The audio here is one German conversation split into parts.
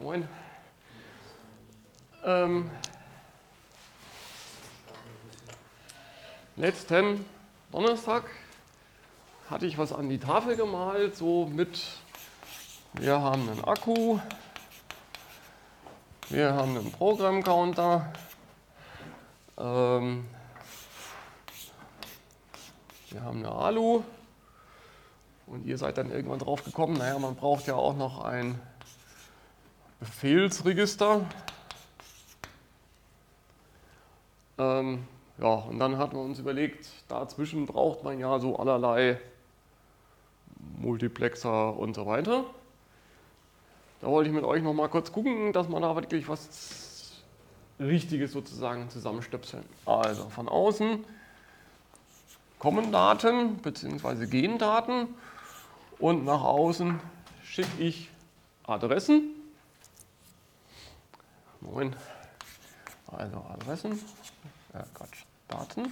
Moin. Letzten Donnerstag hatte ich was an die Tafel gemalt, so mit, wir haben einen Akku, wir haben einen Programmcounter, wir haben eine Alu und ihr seid dann irgendwann drauf gekommen, naja, man braucht ja auch noch ein Befehlsregister. Ja, und dann hatten wir uns überlegt, dazwischen braucht man ja so allerlei Multiplexer und so weiter. Da wollte ich mit euch noch mal kurz gucken, dass man da wirklich was Richtiges sozusagen zusammenstöpseln. Also von außen kommen Daten bzw. gehen Daten und nach außen schicke ich Adressen. Moin. Also Adressen. Daten.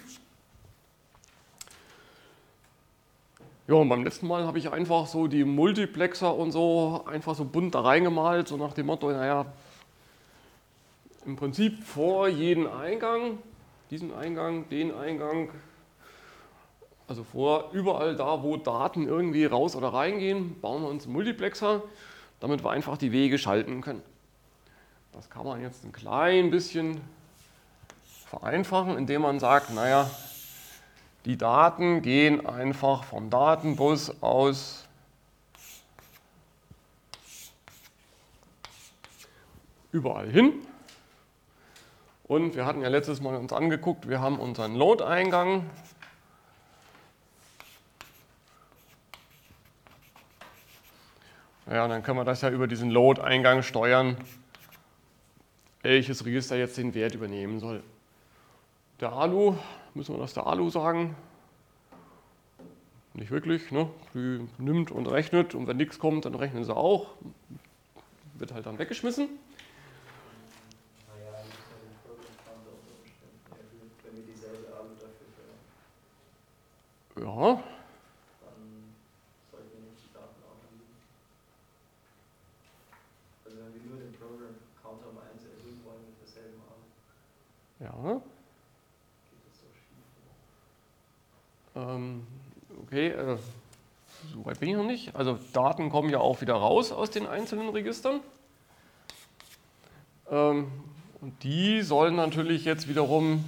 Ja, und beim letzten Mal habe ich einfach so die Multiplexer und so einfach so bunt da reingemalt, so nach dem Motto, naja, im Prinzip vor jedem Eingang, diesen Eingang, den Eingang, also vor überall da, wo Daten irgendwie raus oder reingehen, bauen wir uns einen Multiplexer, damit wir einfach die Wege schalten können. Das kann man jetzt ein klein bisschen vereinfachen, indem man sagt, naja, die Daten gehen einfach vom Datenbus aus überall hin. Und wir hatten ja letztes Mal uns angeguckt, wir haben unseren Load-Eingang. Ja, dann können wir das ja über diesen Load-Eingang steuern, welches Register jetzt den Wert übernehmen soll. Der Alu, müssen wir das der Alu sagen? Nicht wirklich, ne? Die nimmt und rechnet und wenn nichts kommt, dann rechnen sie auch. Wird halt dann weggeschmissen. Naja, nicht nur den Program-Counter unter Umständen. Ja, wenn wir dieselbe Alu dafür verwenden. Ja. Dann sollten wir nicht die Daten auch anbieten. Also wenn wir nur den Program-Counter um 1 erhöhen wollen mit derselben Alu. Ja. Geht das so schief? Okay, so weit bin ich noch nicht. Also Daten kommen ja auch wieder raus aus den einzelnen Registern. Und die sollen natürlich jetzt wiederum,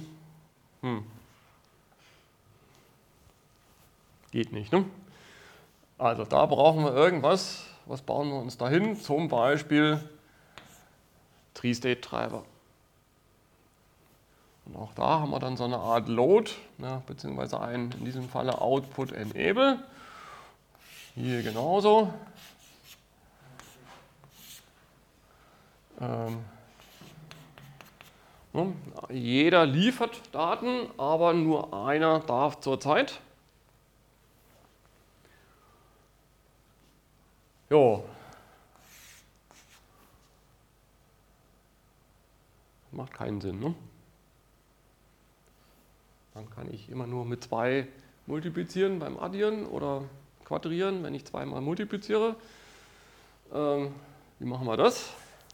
geht nicht, ne? Also da brauchen wir irgendwas, was bauen wir uns da hin? Zum Beispiel Tree-State-Treiber. Und auch da haben wir dann so eine Art Load, ne, beziehungsweise einen, in diesem Falle Output Enable. Hier genauso. Jeder liefert Daten, aber nur einer darf zurzeit. Jo. Macht keinen Sinn, ne? Dann kann ich immer nur mit 2 multiplizieren beim Addieren oder Quadrieren, wenn ich zweimal multipliziere. Wie machen wir das?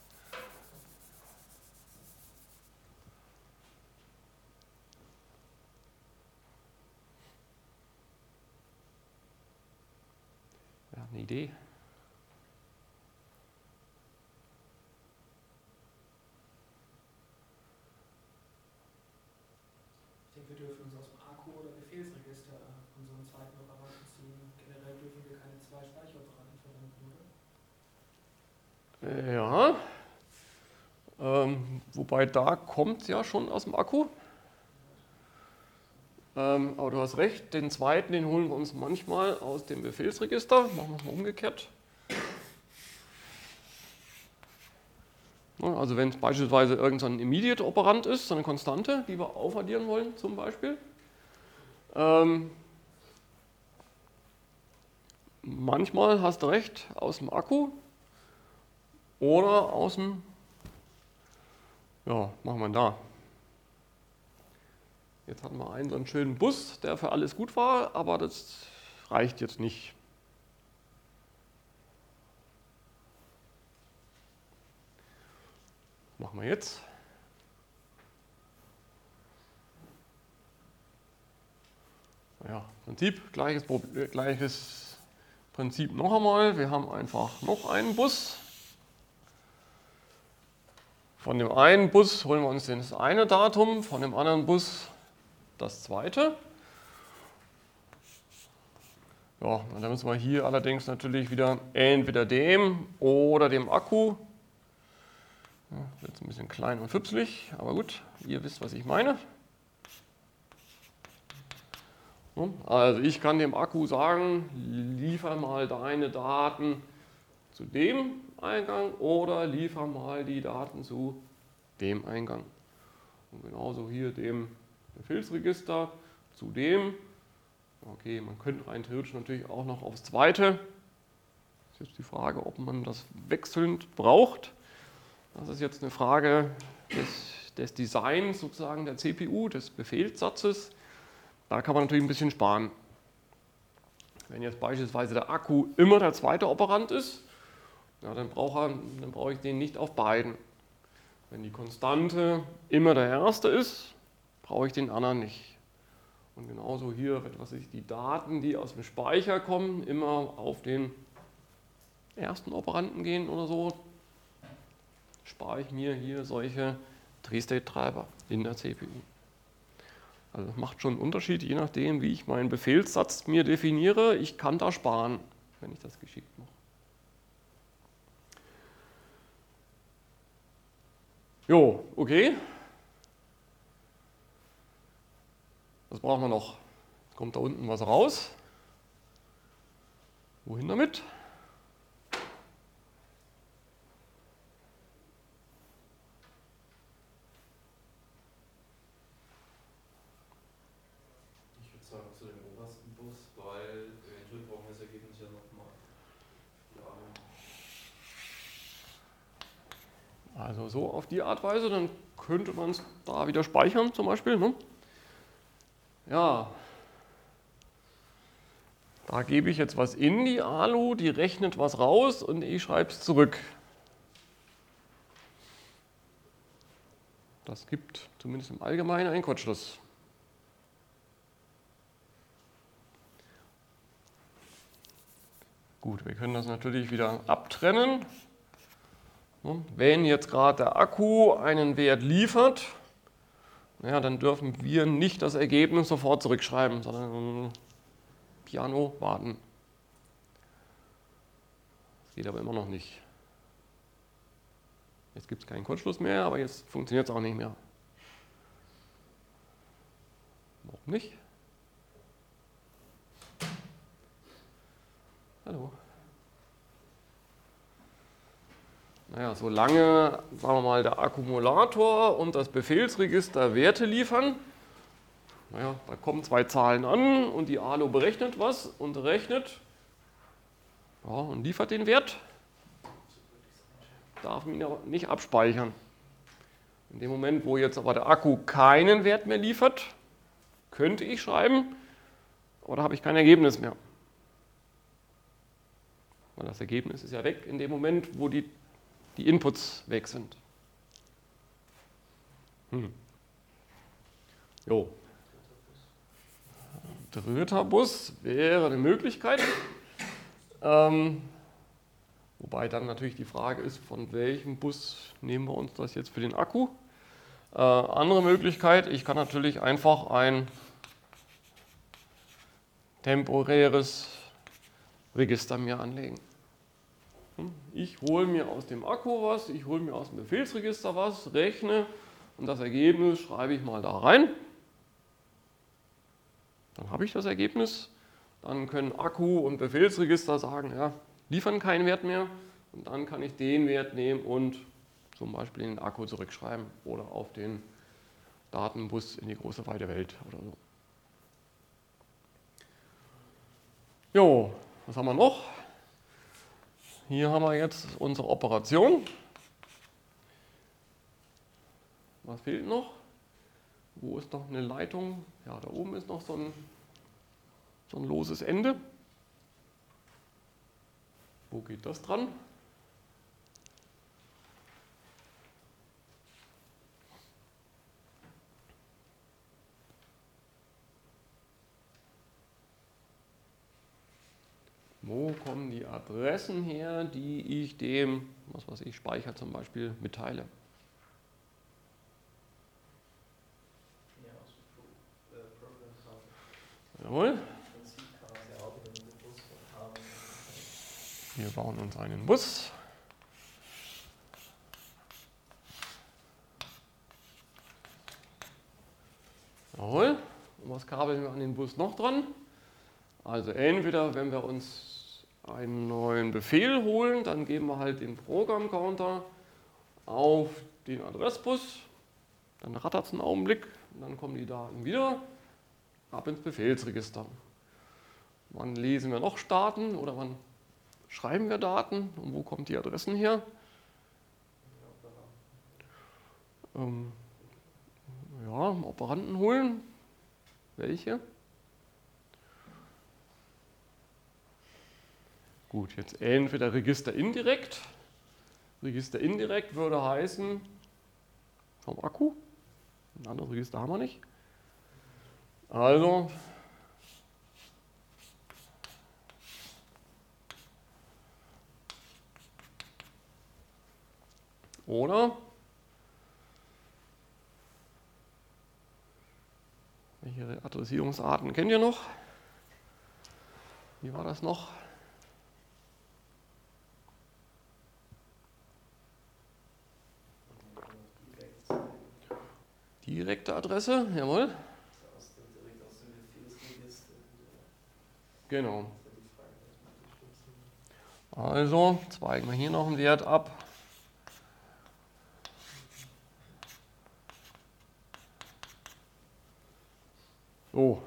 Ja, eine Idee. Wir dürfen uns aus dem Akku oder Befehlsregister unseren zweiten Operanten ziehen. Generell dürfen wir keine 2 Speicheroperanten verwenden, oder? Ja, wobei da kommt es ja schon aus dem Akku. Aber du hast recht, den zweiten, den holen wir uns manchmal aus dem Befehlsregister. Machen wir es mal umgekehrt. Also wenn es beispielsweise irgendein Immediate-Operand ist, so eine Konstante, die wir aufaddieren wollen zum Beispiel. Manchmal hast du recht, aus dem Akku oder aus dem, ja, machen wir da. Jetzt hatten wir einen so einen schönen Bus, der für alles gut war, aber das reicht jetzt nicht. machen wir jetzt. Ja, gleiches Prinzip noch einmal. Wir haben einfach noch einen Bus. Von dem einen Bus holen wir uns das eine Datum, von dem anderen Bus das zweite. Ja, und dann müssen wir hier allerdings natürlich wieder entweder dem oder dem Akku. Ja, jetzt ein bisschen klein und füpselig, aber gut, ihr wisst, was ich meine. Also ich kann dem Akku sagen, liefer mal deine Daten zu dem Eingang oder liefer mal die Daten zu dem Eingang. Und genauso hier dem Befehlsregister zu dem. Okay, man könnte rein theoretisch natürlich auch noch aufs zweite. Das ist jetzt die Frage, ob man das wechselnd braucht. Das ist jetzt eine Frage des Designs sozusagen der CPU, des Befehlssatzes. Da kann man natürlich ein bisschen sparen. Wenn jetzt beispielsweise der Akku immer der zweite Operand ist, ja, dann brauche ich den nicht auf beiden. Wenn die Konstante immer der erste ist, brauche ich den anderen nicht. Und genauso hier, die Daten, die aus dem Speicher kommen, immer auf den ersten Operanten gehen oder so, spare ich mir hier solche Tree-State-Treiber in der CPU. Also das macht schon einen Unterschied, je nachdem, wie ich meinen Befehlssatz mir definiere. Ich kann da sparen, wenn ich das geschickt mache. Jo, okay. Was brauchen wir noch? Jetzt kommt da unten was raus. Wohin damit? Ich würde sagen zu dem obersten Bus, weil eventuell brauchen wir das Ergebnis ja nochmal. Ja. Also so auf die Art Weise, dann könnte man es da wieder speichern zum Beispiel. Ne? Ja, da gebe ich jetzt was in die ALU, die rechnet was raus und ich schreibe es zurück. Das gibt zumindest im Allgemeinen einen Kurzschluss. Gut, wir können das natürlich wieder abtrennen. Wenn jetzt gerade der Akku einen Wert liefert, ja, dann dürfen wir nicht das Ergebnis sofort zurückschreiben, sondern Piano warten. Das geht aber immer noch nicht. Jetzt gibt es keinen Kurzschluss mehr, aber jetzt funktioniert es auch nicht mehr. Warum nicht? Hallo. Naja, solange, sagen wir mal, der Akkumulator und das Befehlsregister Werte liefern, naja, da kommen zwei Zahlen an und die ALU berechnet was und rechnet, ja, und liefert den Wert, darf ihn aber nicht abspeichern. In dem Moment, wo jetzt aber der Akku keinen Wert mehr liefert, könnte ich schreiben, aber da habe ich kein Ergebnis mehr. Weil das Ergebnis ist ja weg in dem Moment, wo die Inputs weg sind. Jo. Dritter Bus wäre eine Möglichkeit. Wobei dann natürlich die Frage ist, von welchem Bus nehmen wir uns das jetzt für den Akku? Andere Möglichkeit, ich kann natürlich einfach ein temporäres Register mir anlegen. Ich hole mir aus dem Akku was, ich hole mir aus dem Befehlsregister was, rechne und das Ergebnis schreibe ich mal da rein. Dann habe ich das Ergebnis. Dann können Akku und Befehlsregister sagen, ja, liefern keinen Wert mehr. Und dann kann ich den Wert nehmen und zum Beispiel in den Akku zurückschreiben oder auf den Datenbus in die große weite Welt oder so. Jo, was haben wir noch? Hier haben wir jetzt unsere Operation. Was fehlt noch? Wo ist noch eine Leitung? Ja, da oben ist noch so ein loses Ende. Wo geht das dran? wo kommen die Adressen her, die ich dem, was weiß ich, Speicher zum Beispiel mitteile. Ja, aus dem Program Counter. Jawohl. Im Prinzip kann man es ja auch wieder mit dem Bus haben. Wir bauen uns einen Bus. Jawohl. Und was kabeln wir an den Bus noch dran? Also entweder, wenn wir uns einen neuen Befehl holen, dann geben wir halt den Programm-Counter auf den Adressbus, dann rattert es einen Augenblick und dann kommen die Daten wieder ab ins Befehlsregister. Wann lesen wir noch Daten oder wann schreiben wir Daten und wo kommen die Adressen her? Ja, Operanten holen. Welche? Gut, jetzt entweder Register indirekt. Register indirekt würde heißen, vom Akku. Ein anderes Register haben wir nicht. Also, oder welche Adressierungsarten kennt ihr noch? Wie war das noch? Direkte Adresse, jawohl. Direkt aus dem Befehlsregister. Genau. Also zweigen wir hier noch einen Wert ab. So.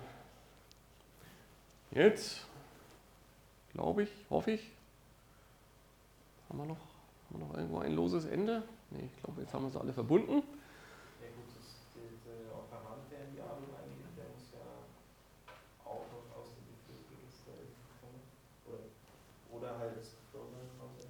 Jetzt, glaube ich, hoffe ich, haben wir noch irgendwo ein loses Ende? Ne, ich glaube, jetzt haben wir sie alle verbunden. Ja gut, der Operand, der in die ALU eingeht, der muss ja auch noch aus dem Befehlsregister kommen. Oder halt das Program Counter.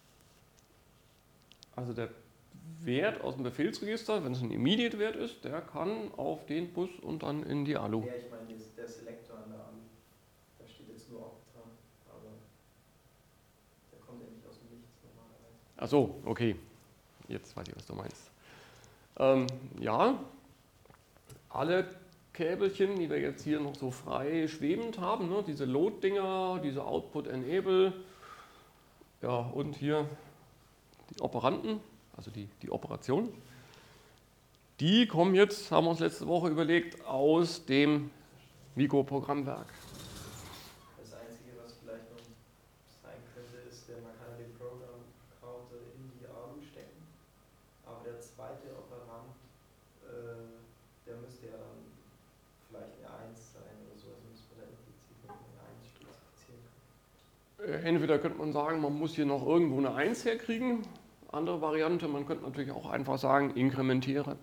Also der Wert aus dem Befehlsregister, wenn es ein Immediate-Wert ist, der kann auf den Bus und dann in die ALU. Ja, ich meine, der Selektor an der ALU, da steht jetzt nur Opta, aber der kommt ja nicht aus dem Nichts normalerweise. Ach so, okay. Jetzt weiß ich, was du meinst. Ja, alle Käbelchen, die wir jetzt hier noch so frei schwebend haben, ne, diese Load-Dinger, diese Output-Enable, ja, und hier die Operanten, also die Operation, die kommen jetzt, haben wir uns letzte Woche überlegt, aus dem Mikroprogrammwerk. Das Einzige, was vielleicht noch sein könnte, ist, man kann den Program Counter in die ALU stecken, aber der zweite Operand, der müsste ja dann vielleicht eine 1 sein oder so, also müsste man da implizit noch eine 1 spezifizieren können. Entweder könnte man sagen, man muss hier noch irgendwo eine 1 herkriegen. Andere Variante, man könnte natürlich auch einfach sagen, inkrementiere.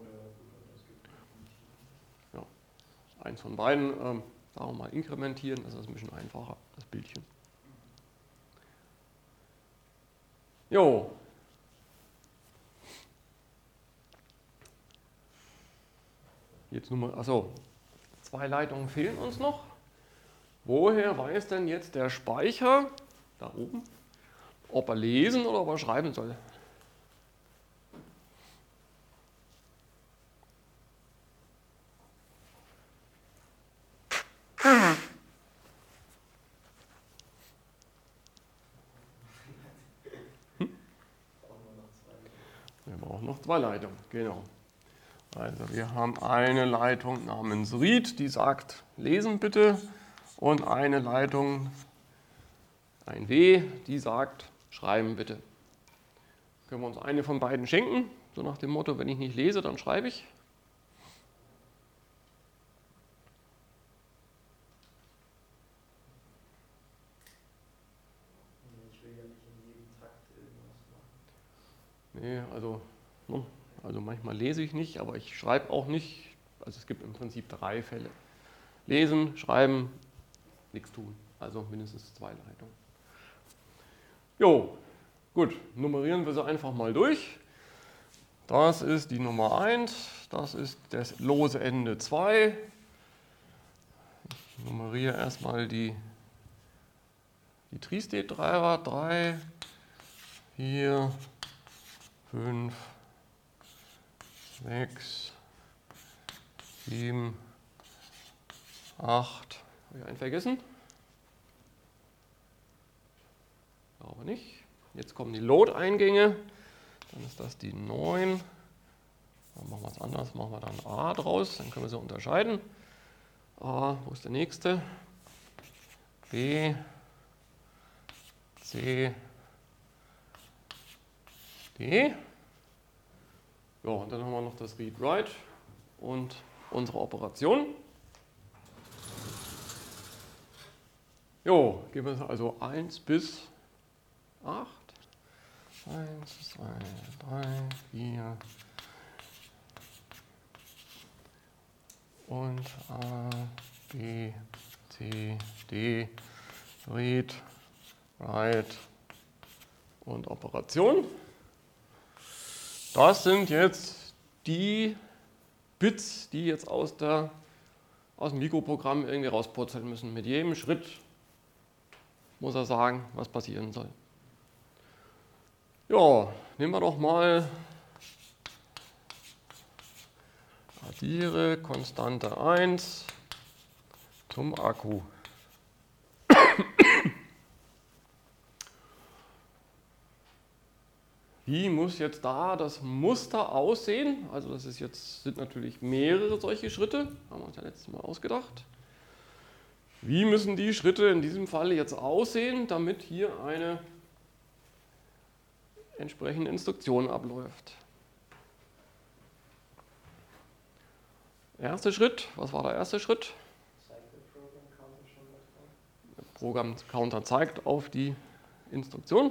Ja, eins von beiden, sagen wir mal inkrementieren, das ist ein bisschen einfacher, das Bildchen. Jo. Jetzt Nummer, achso, 2 Leitungen fehlen uns noch. Woher weiß denn jetzt der Speicher, da oben, ob er lesen oder ob er schreiben soll? Wir brauchen noch 2 Leitungen, genau. Also wir haben eine Leitung namens Read, die sagt, lesen bitte, und eine Leitung, ein W, die sagt, schreiben bitte. Können wir uns eine von beiden schenken, so nach dem Motto, wenn ich nicht lese, dann schreibe ich. Ich will ja nicht in jedem Takt irgendwas machen. Nee, also manchmal lese ich nicht, aber ich schreibe auch nicht. Also es gibt im Prinzip 3 Fälle. Lesen, schreiben, nichts tun. Also mindestens 2 Leitungen. Jo, gut, nummerieren wir sie einfach mal durch. Das ist die Nummer 1, das ist das lose Ende 2. Ich nummeriere erstmal die die Tri-State-Treiber 3, 4, 5, 6, 7, 8. Habe ich einen vergessen? Aber nicht. Jetzt kommen die Load-Eingänge. Dann ist das die 9. Dann machen wir es anders, machen wir dann A draus, dann können wir sie unterscheiden. A, wo ist der nächste? B, C, D. Ja, und dann haben wir noch das Read-Write und unsere Operation. Jo, geben wir also 1 bis 8. 1, 2, 3, 4 und A, B, C, D, Read, Write und Operation. Das sind jetzt die Bits, die jetzt aus dem Mikroprogramm irgendwie rauspurzeln müssen. Mit jedem Schritt muss er sagen, was passieren soll. Ja, nehmen wir doch mal addiere Konstante 1 zum Akku. Wie muss jetzt da das Muster aussehen? Also das ist jetzt, sind natürlich mehrere solche Schritte, haben wir uns ja letztes Mal ausgedacht. Wie müssen die Schritte in diesem Fall jetzt aussehen, damit hier eine entsprechende Instruktion abläuft? Erster Schritt, was war der erste Schritt? Der Programm-Counter zeigt auf die Instruktion.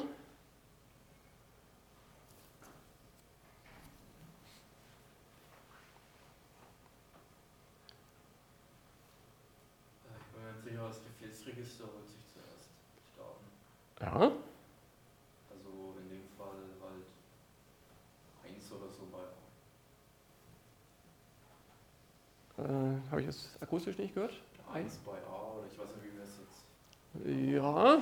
Ich bin mir nicht sicher, das Befehlsregister wird sich zuerst starten. Ja. Also in dem Fall halt 1 oder so bei Habe ich das akustisch nicht gehört? 1 bei A oder ich weiß nicht, wie wir es jetzt. Ja.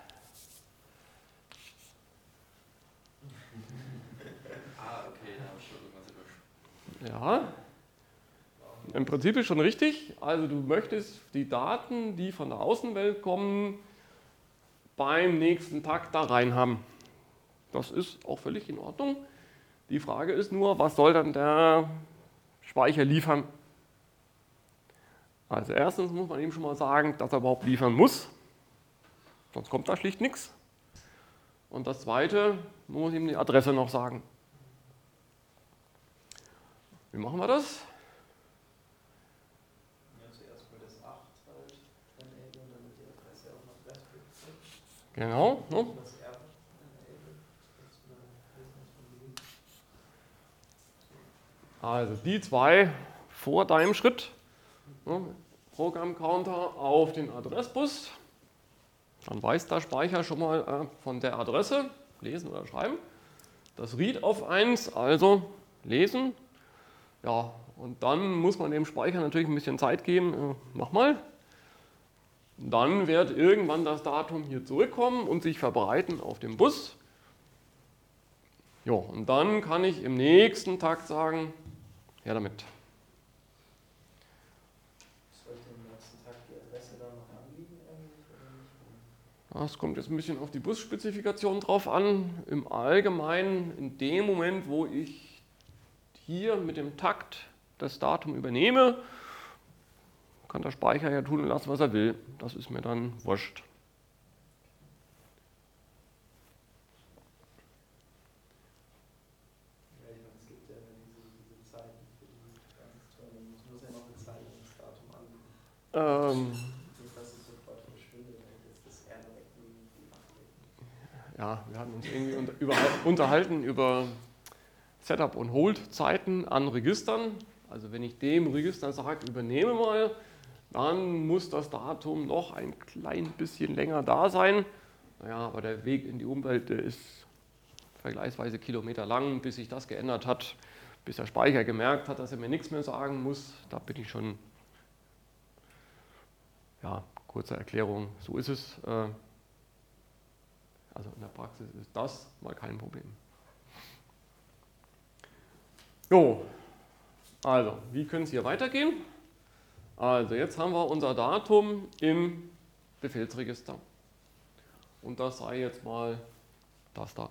Okay, da habe ich schon irgendwas übersprungen. Ja. Im Prinzip ist schon richtig. Also du möchtest die Daten, die von der Außenwelt kommen, beim nächsten Takt da rein haben. Das ist auch völlig in Ordnung. Die Frage ist nur, was soll dann der Speicher liefern? Also erstens muss man ihm schon mal sagen, dass er überhaupt liefern muss. Sonst kommt da schlicht nichts. Und das Zweite, man muss ihm die Adresse noch sagen. Wie machen wir das? Ja, zuerst mal das 8 halt enablen, damit die Adresse auch noch festgelegt wird. Genau. Ne? Das R enablen. Also die zwei vor deinem Schritt. Ne? Programmcounter auf den Adressbus. Dann weiß der Speicher schon mal von der Adresse, lesen oder schreiben. Das Read auf 1, also lesen. Ja, und dann muss man dem Speicher natürlich ein bisschen Zeit geben. Mach mal. Dann wird irgendwann das Datum hier zurückkommen und sich verbreiten auf dem Bus. Ja, und dann kann ich im nächsten Takt sagen, her damit. Sollte im nächsten Tag die Adresse dann noch anliegen eigentlich oder nicht? Das kommt jetzt ein bisschen auf die Busspezifikation drauf an. Im Allgemeinen, in dem Moment, wo ich hier mit dem Takt das Datum übernehme, kann der Speicher ja tun und lassen, was er will. Das ist mir dann wurscht. Ja, ich meine, es gibt ja immer diese Zeiten für die ganzen Turnen. Es muss ja noch eine Zeit lang das Datum anliegen. Nicht, dass es sofort verschwindet, wenn ich jetzt das R direkt in die Macht lege. Ja, wir hatten uns irgendwie unterhalten über Setup- und Hold-Zeiten an Registern. Also wenn ich dem Register sage, übernehme mal, dann muss das Datum noch ein klein bisschen länger da sein. Naja, aber der Weg in die Umwelt, der ist vergleichsweise Kilometer lang, bis sich das geändert hat, bis der Speicher gemerkt hat, dass er mir nichts mehr sagen muss. Da bin ich schon, ja, kurze Erklärung, so ist es. Also in der Praxis ist das mal kein Problem. Jo, also wie können es hier weitergehen? Also jetzt haben wir unser Datum im Befehlsregister. Und das sei jetzt mal das da.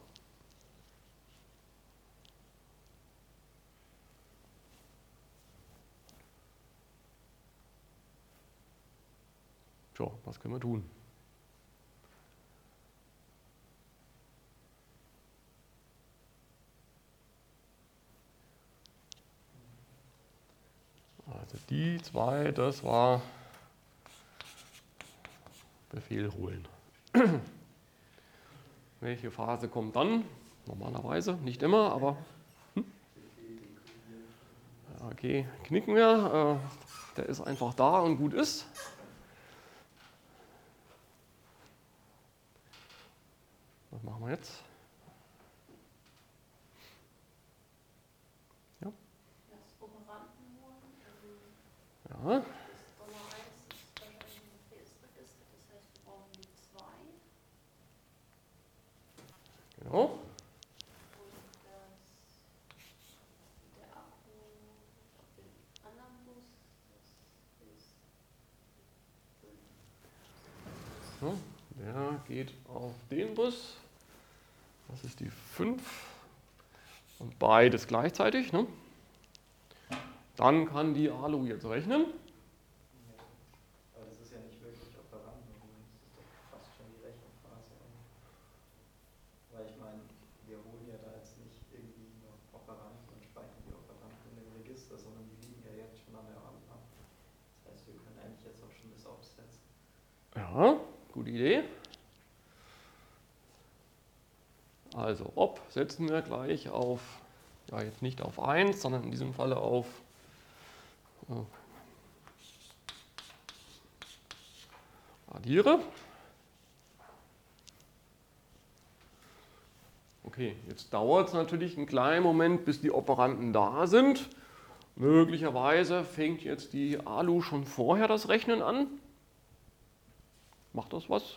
Tja, was können wir tun? Also die zwei, das war Befehl holen. Welche Phase kommt dann? Normalerweise, nicht immer, aber okay, knicken wir. Der ist einfach da und gut ist. Was machen wir jetzt? Ja. Das Operanten holen, Ja. das $1 ist wahrscheinlich ein Befehlsregister, das heißt, wir brauchen die 2 Genau. und der Akku auf dem anderen Bus, das ist 5. Ja, der geht auf den Bus. Das ist die 5. Und beides gleichzeitig. Ne? Dann kann die ALU jetzt rechnen. Aber das ist ja nicht wirklich Operanten holen, das ist doch fast schon die Rechenphase. Weil ich meine, wir holen ja da jetzt nicht irgendwie noch Operanten und speichern die Operanten in dem Register, sondern die liegen ja jetzt schon an der ALU ab. Das heißt, wir können eigentlich jetzt auch schon das aufsetzen. Ja, gute Idee. Also ob setzen wir gleich auf, ja jetzt nicht auf 1, sondern in diesem Falle auf addiere. Okay, jetzt dauert es natürlich einen kleinen Moment, bis die Operanten da sind. Möglicherweise fängt jetzt die ALU schon vorher das Rechnen an. Macht das was?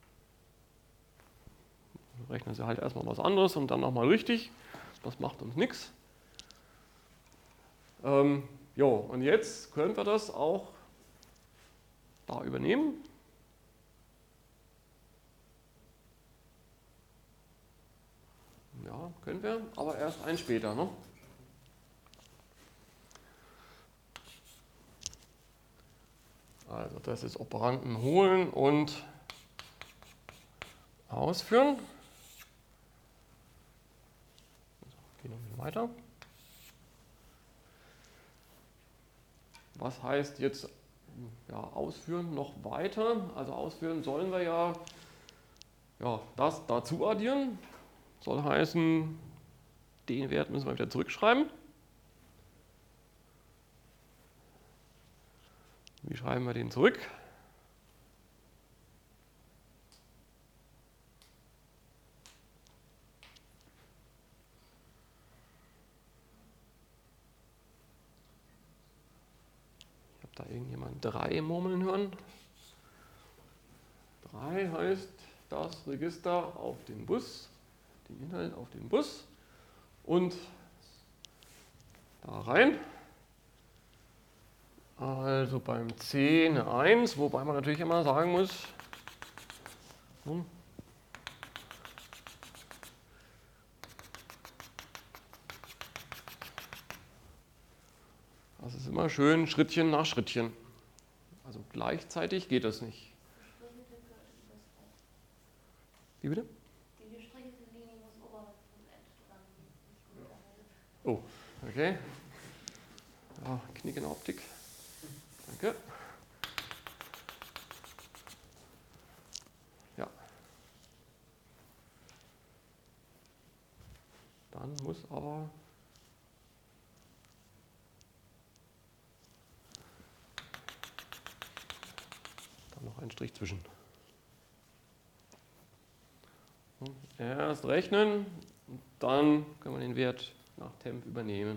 Rechnen Sie halt erstmal was anderes und dann nochmal richtig. Das macht uns nichts. Jo, und jetzt können wir das auch da übernehmen. Ja, können wir, aber erst ein später. Ne? Also das ist Operanten holen und ausführen. Gehen wir ein bisschen weiter. Was heißt jetzt ja, ausführen noch weiter? Also ausführen sollen wir ja, das dazu addieren. Soll heißen, den Wert müssen wir wieder zurückschreiben. Wie schreiben wir den zurück? Ich habe da irgendjemand 3 murmeln hören. 3 heißt das Register auf den Bus, den Inhalt auf den Bus und da rein. Also beim C eine 1, wobei man natürlich immer sagen muss, das ist immer schön Schrittchen nach Schrittchen. Also gleichzeitig geht das nicht. Wie bitte? Die gestrichelte Linie muss oberhalb vom End dran, nicht unterhalb. Oh, okay. Ja, Knick in der Optik. Danke. Ja. Dann muss aber dann noch ein Strich zwischen. Erst rechnen, dann können wir den Wert nach Temp übernehmen.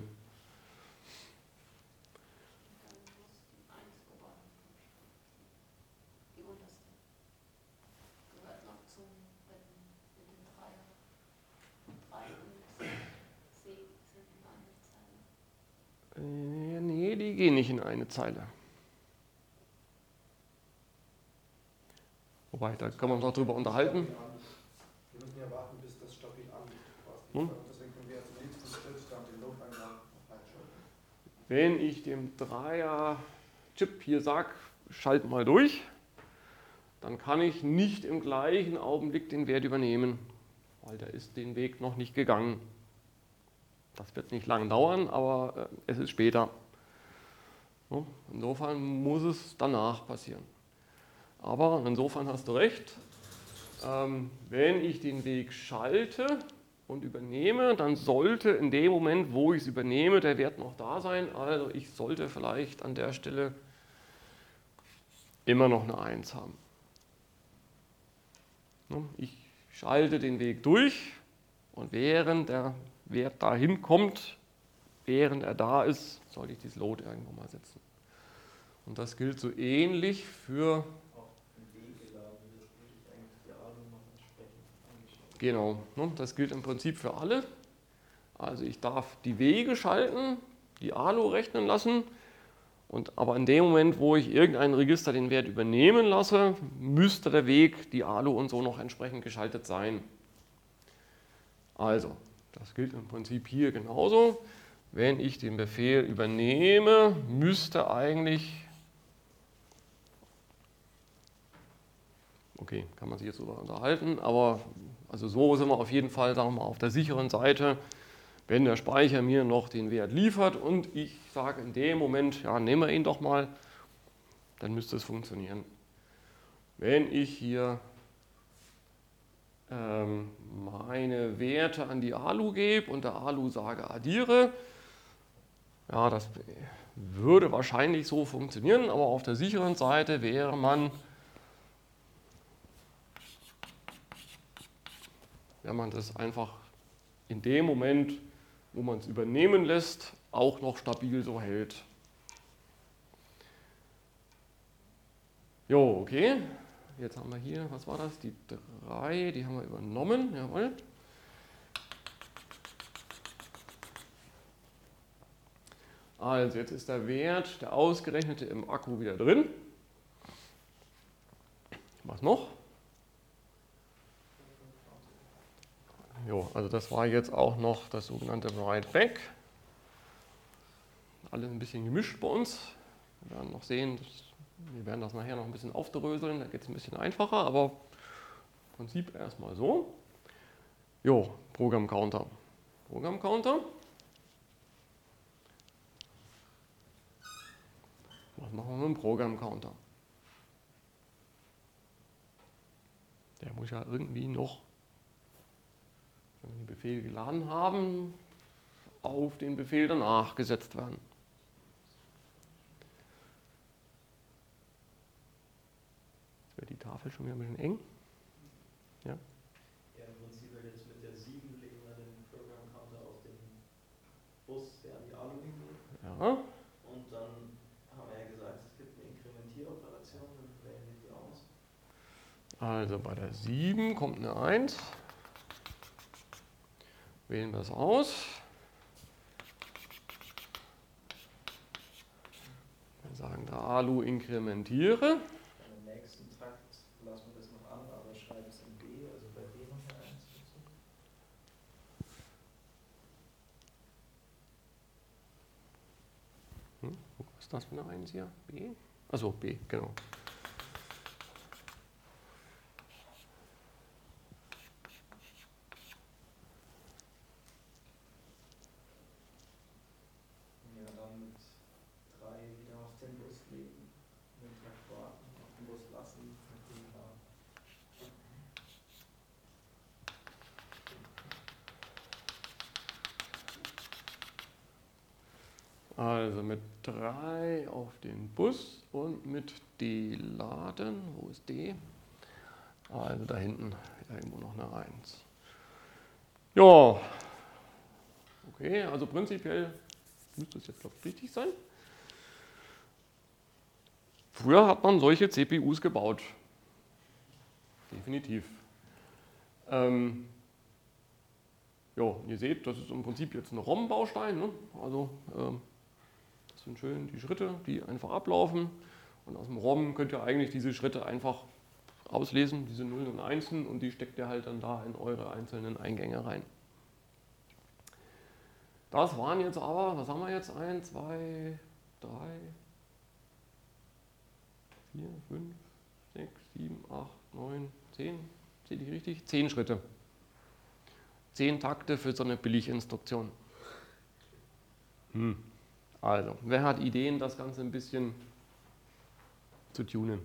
Dann muss die 1 oberhalb vom Schrank. Die unterste. Gehört noch zum Betten. gehen nicht in eine Zeile. Wobei, da kann man uns auch drüber unterhalten. Wir müssen ja warten, bis das stabil anliegt. Hm? Deswegen können wir zum nächsten Schritt dann den Load-Eingang einschalten. Wenn ich dem Dreier-Chip hier sage, schalt mal durch, dann kann ich nicht im gleichen Augenblick den Wert übernehmen, weil der ist den Weg noch nicht gegangen. Das wird nicht lang dauern, aber es ist später. Insofern muss es danach passieren. Aber insofern hast du recht, wenn ich den Weg schalte und übernehme, dann sollte in dem Moment, wo ich es übernehme, der Wert noch da sein. Also ich sollte vielleicht an der Stelle immer noch eine 1 haben. Ich schalte den Weg durch und während der Wert dahin kommt, während er da ist, sollte ich dieses Load irgendwo mal setzen. Und das gilt so ähnlich für... Genau, das gilt im Prinzip für alle. Also ich darf die Wege schalten, die ALU rechnen lassen, aber in dem Moment, wo ich irgendein Register den Wert übernehmen lasse, müsste der Weg, die ALU und so noch entsprechend geschaltet sein. Also, das gilt im Prinzip hier genauso. Wenn ich den Befehl übernehme, müsste eigentlich... Okay, kann man sich jetzt darüber unterhalten, aber also so sind wir auf jeden Fall, sagen wir mal, auf der sicheren Seite, wenn der Speicher mir noch den Wert liefert und ich sage in dem Moment, ja, nehmen wir ihn doch mal, dann müsste es funktionieren. Wenn ich hier meine Werte an die ALU gebe und der ALU sage, addiere, ja, das würde wahrscheinlich so funktionieren, aber auf der sicheren Seite wäre man, wenn man das einfach in dem Moment, wo man es übernehmen lässt, auch noch stabil so hält. Jo, okay. Jetzt haben wir hier, was war das? Die 3, die haben wir übernommen, jawohl. Also jetzt ist der Wert, der ausgerechnete im Akku wieder drin. Was noch? Jo, also das war jetzt auch noch das sogenannte Write Back. Alles ein bisschen gemischt bei uns. Wir werden noch sehen, wir werden das nachher noch ein bisschen aufdröseln, da geht es ein bisschen einfacher, aber im Prinzip erstmal so. Jo, Programmcounter. Programmcounter. Was machen wir mit dem Programmcounter? Der muss ja irgendwie noch, wenn wir den Befehl geladen haben, auf den Befehl danach gesetzt werden. Jetzt wird die Tafel schon wieder ein bisschen eng. Ja. Ja, im Prinzip wird jetzt mit der 7 legen wir den Program Counter auf den Bus, der an die ALU hingeht. Ja. Und dann haben wir ja gesagt, es gibt eine Inkrementieroperation, dann wählen wir die aus. Also bei der 7 kommt eine 1. Wählen wir es aus. Wir sagen der ALU inkrementiere. Im nächsten Takt lassen wir das noch an, aber schreiben es in B, also bei B noch eine 1 dazu. Was ist das für eine 1 hier? B? Achso, B, genau. Ja, dann mit 3 wieder auf den Bus legen, den Takt warten, auf den Bus lassen, mit dem haben. Also mit 3 auf den Bus und mit D laden. Wo ist D? Also da hinten irgendwo noch eine 1. Ja, okay, also prinzipiell müsste es jetzt, glaube ich, richtig sein. Früher hat man solche CPUs gebaut. Definitiv. Jo, ihr seht, das ist im Prinzip jetzt ein ROM-Baustein. Ne? Also das sind schön die Schritte, die einfach ablaufen. Und aus dem ROM könnt ihr eigentlich diese Schritte einfach auslesen, diese Nullen und Einsen, und die steckt ihr halt dann da in eure einzelnen Eingänge rein. Das waren jetzt aber, was haben wir jetzt? 1, 2, 3, 4, 5, 6, 7, 8, 9, 10. Sehe ich richtig? 10 Schritte. 10 Takte für so eine Billiginstruktion. Also, wer hat Ideen, das Ganze ein bisschen zu tunen?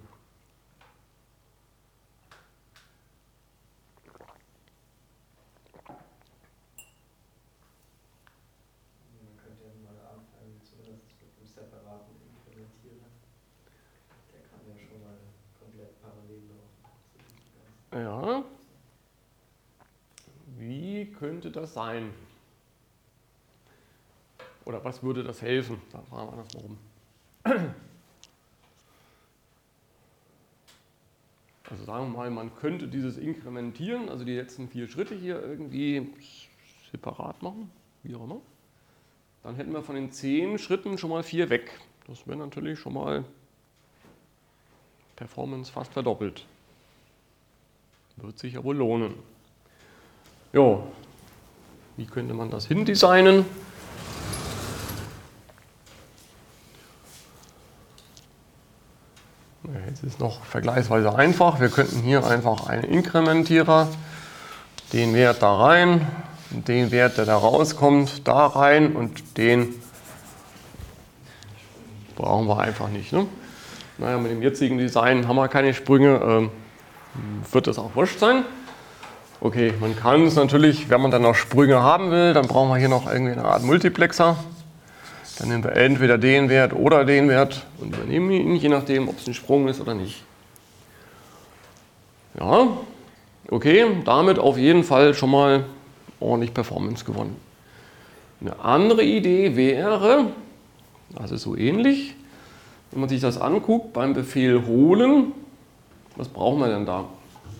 Man könnte ja mal anfangen, zumindest mit einem separaten Implementierer. Der kann ja schon mal komplett parallel laufen. Ja. Wie könnte das sein? Oder was würde das helfen? Da fahren wir das mal rum. Also sagen wir mal, man könnte dieses Inkrementieren, also die letzten 4 Schritte hier irgendwie separat machen, wie auch immer. Dann hätten wir von den 10 Schritten schon mal 4 weg. Das wäre natürlich schon mal Performance fast verdoppelt. Wird sich ja wohl lohnen. Jo, wie könnte man das hindesignen? Jetzt ist es noch vergleichsweise einfach. Wir könnten hier einfach einen Inkrementierer, den Wert da rein, den Wert, der da rauskommt, da rein, und den brauchen wir einfach nicht. Ne? Naja, mit dem jetzigen Design haben wir keine Sprünge, wird das auch wurscht sein. Okay, man kann es natürlich, wenn man dann noch Sprünge haben will, dann brauchen wir hier noch irgendwie eine Art Multiplexer. Dann nehmen wir entweder den Wert oder den Wert und übernehmen ihn, je nachdem, ob es ein Sprung ist oder nicht. Ja, okay, damit auf jeden Fall schon mal ordentlich Performance gewonnen. Eine andere Idee wäre, also so ähnlich, wenn man sich das anguckt, beim Befehl holen, was brauchen wir denn da?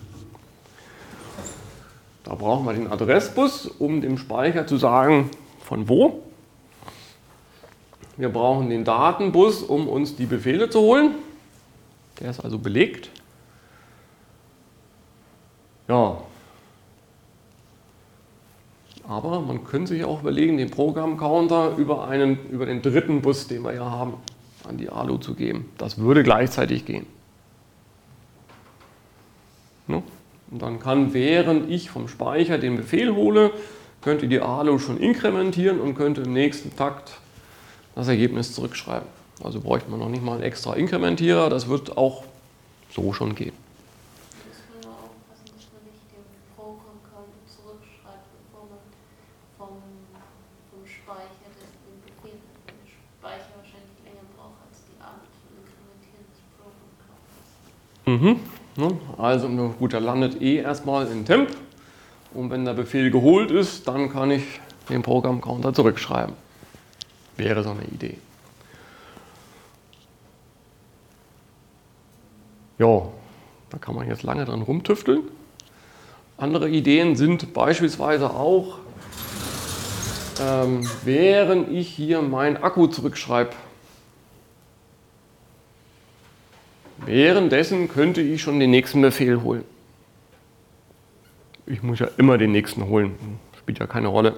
Da brauchen wir den Adressbus, um dem Speicher zu sagen, von wo. Wir brauchen den Datenbus, um uns die Befehle zu holen. Der ist also belegt. Ja. Aber man könnte sich auch überlegen, den Programmcounter über den dritten Bus, den wir ja haben, an die ALU zu geben. Das würde gleichzeitig gehen. Ja. Und dann kann, während ich vom Speicher den Befehl hole, könnte die ALU schon inkrementieren und könnte im nächsten Takt das Ergebnis zurückschreiben. Also bräuchte man noch nicht mal einen extra Inkrementierer, das wird auch so schon gehen. Muss man nur aufpassen, dass man nicht den Programmcounter zurückschreibt, bevor man vom Speicher den Befehl hat, weil der Speicher wahrscheinlich länger braucht als die Art von Inkrementieren des Programmcounters. Also gut, der landet erstmal in Temp, und wenn der Befehl geholt ist, dann kann ich den Programmcounter zurückschreiben. Wäre so eine Idee. Ja, da kann man jetzt lange dran rumtüfteln. Andere Ideen sind beispielsweise auch, während ich hier meinen Akku zurückschreibe, währenddessen könnte ich schon den nächsten Befehl holen. Ich muss ja immer den nächsten holen, spielt ja keine Rolle.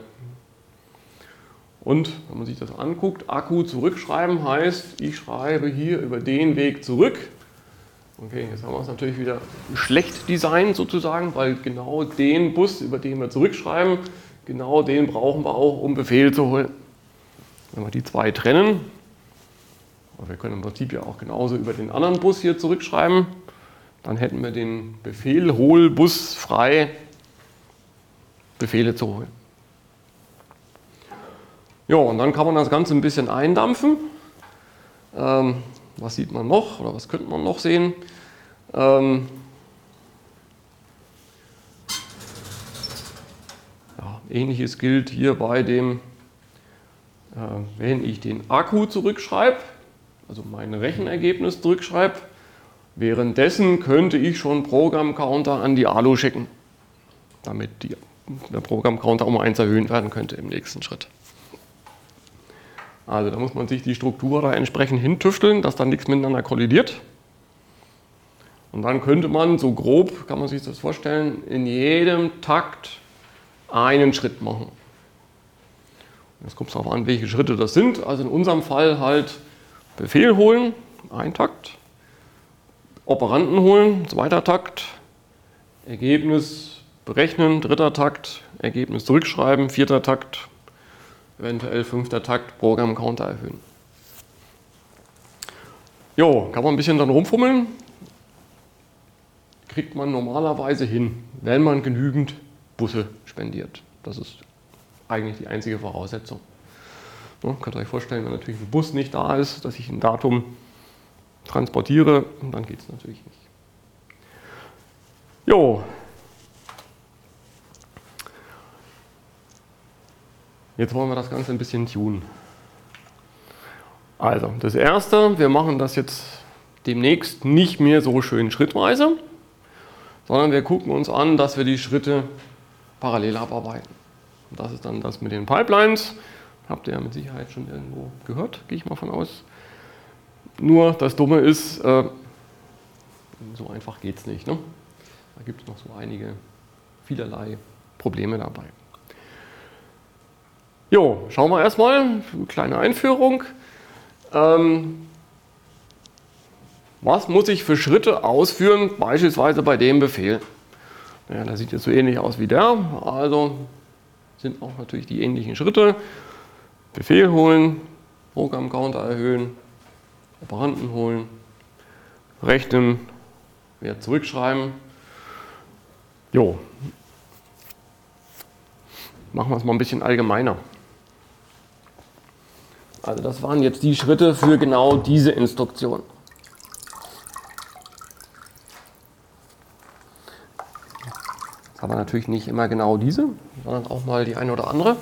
Und wenn man sich das anguckt, Akku zurückschreiben heißt, ich schreibe hier über den Weg zurück. Okay, jetzt haben wir es natürlich wieder schlecht designt sozusagen, weil genau den Bus, über den wir zurückschreiben, genau den brauchen wir auch, um Befehl zu holen. Wenn wir die zwei trennen, aber wir können im Prinzip ja auch genauso über den anderen Bus hier zurückschreiben, dann hätten wir den Befehl-Hol-Bus frei, Befehle zu holen. Ja, und dann kann man das Ganze ein bisschen eindampfen. Was sieht man noch oder was könnte man noch sehen? Ja, Ähnliches gilt hier bei dem, wenn ich den Akku zurückschreibe, also mein Rechenergebnis zurückschreibe, währenddessen könnte ich schon Programmcounter an die ALU schicken, damit der Programmcounter um 1 erhöhen werden könnte im nächsten Schritt. Also da muss man sich die Struktur da entsprechend hintüfteln, dass dann nichts miteinander kollidiert. Und dann könnte man, so grob kann man sich das vorstellen, in jedem Takt einen Schritt machen. Jetzt kommt es darauf an, welche Schritte das sind. Also in unserem Fall halt Befehl holen, ein Takt, Operanden holen, zweiter Takt, Ergebnis berechnen, dritter Takt, Ergebnis zurückschreiben, vierter Takt, eventuell fünfter Takt, Programmcounter erhöhen. Jo, kann man ein bisschen dann rumfummeln. Kriegt man normalerweise hin, wenn man genügend Busse spendiert. Das ist eigentlich die einzige Voraussetzung. Ja, könnt ihr euch vorstellen, wenn natürlich ein Bus nicht da ist, dass ich ein Datum transportiere, dann geht es natürlich nicht. Jo. Jetzt wollen wir das Ganze ein bisschen tunen. Also, das Erste, wir machen das jetzt demnächst nicht mehr so schön schrittweise, sondern wir gucken uns an, dass wir die Schritte parallel abarbeiten. Und das ist dann das mit den Pipelines. Habt ihr ja mit Sicherheit schon irgendwo gehört, gehe ich mal von aus. Nur das Dumme ist, so einfach geht es nicht. Ne? Da gibt es noch so vielerlei Probleme dabei. Jo, schauen wir erstmal, eine kleine Einführung. Was muss ich für Schritte ausführen, beispielsweise bei dem Befehl? Ja, das sieht jetzt so ähnlich aus wie der, also sind auch natürlich die ähnlichen Schritte. Befehl holen, Programmcounter erhöhen, Operanden holen, rechnen, Wert zurückschreiben. Jo, machen wir es mal ein bisschen allgemeiner. Also das waren jetzt die Schritte für genau diese Instruktion. Jetzt haben wir natürlich nicht immer genau diese, sondern auch mal die eine oder andere.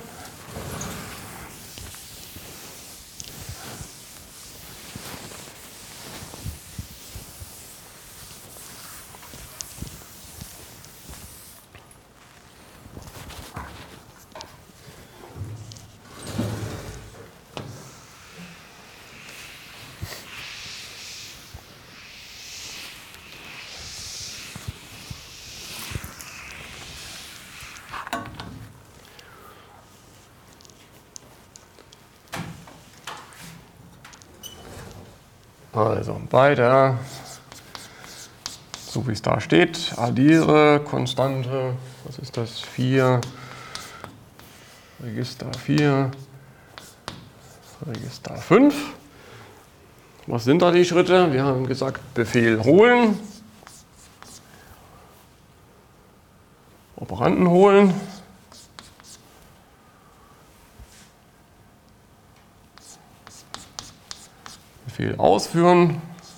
Also bei der, so wie es da steht, addiere Konstante, was ist das, 4, Register 4, Register 5. Was sind da die Schritte? Wir haben gesagt, Befehl holen, Operanden holen, Befehl ausführen,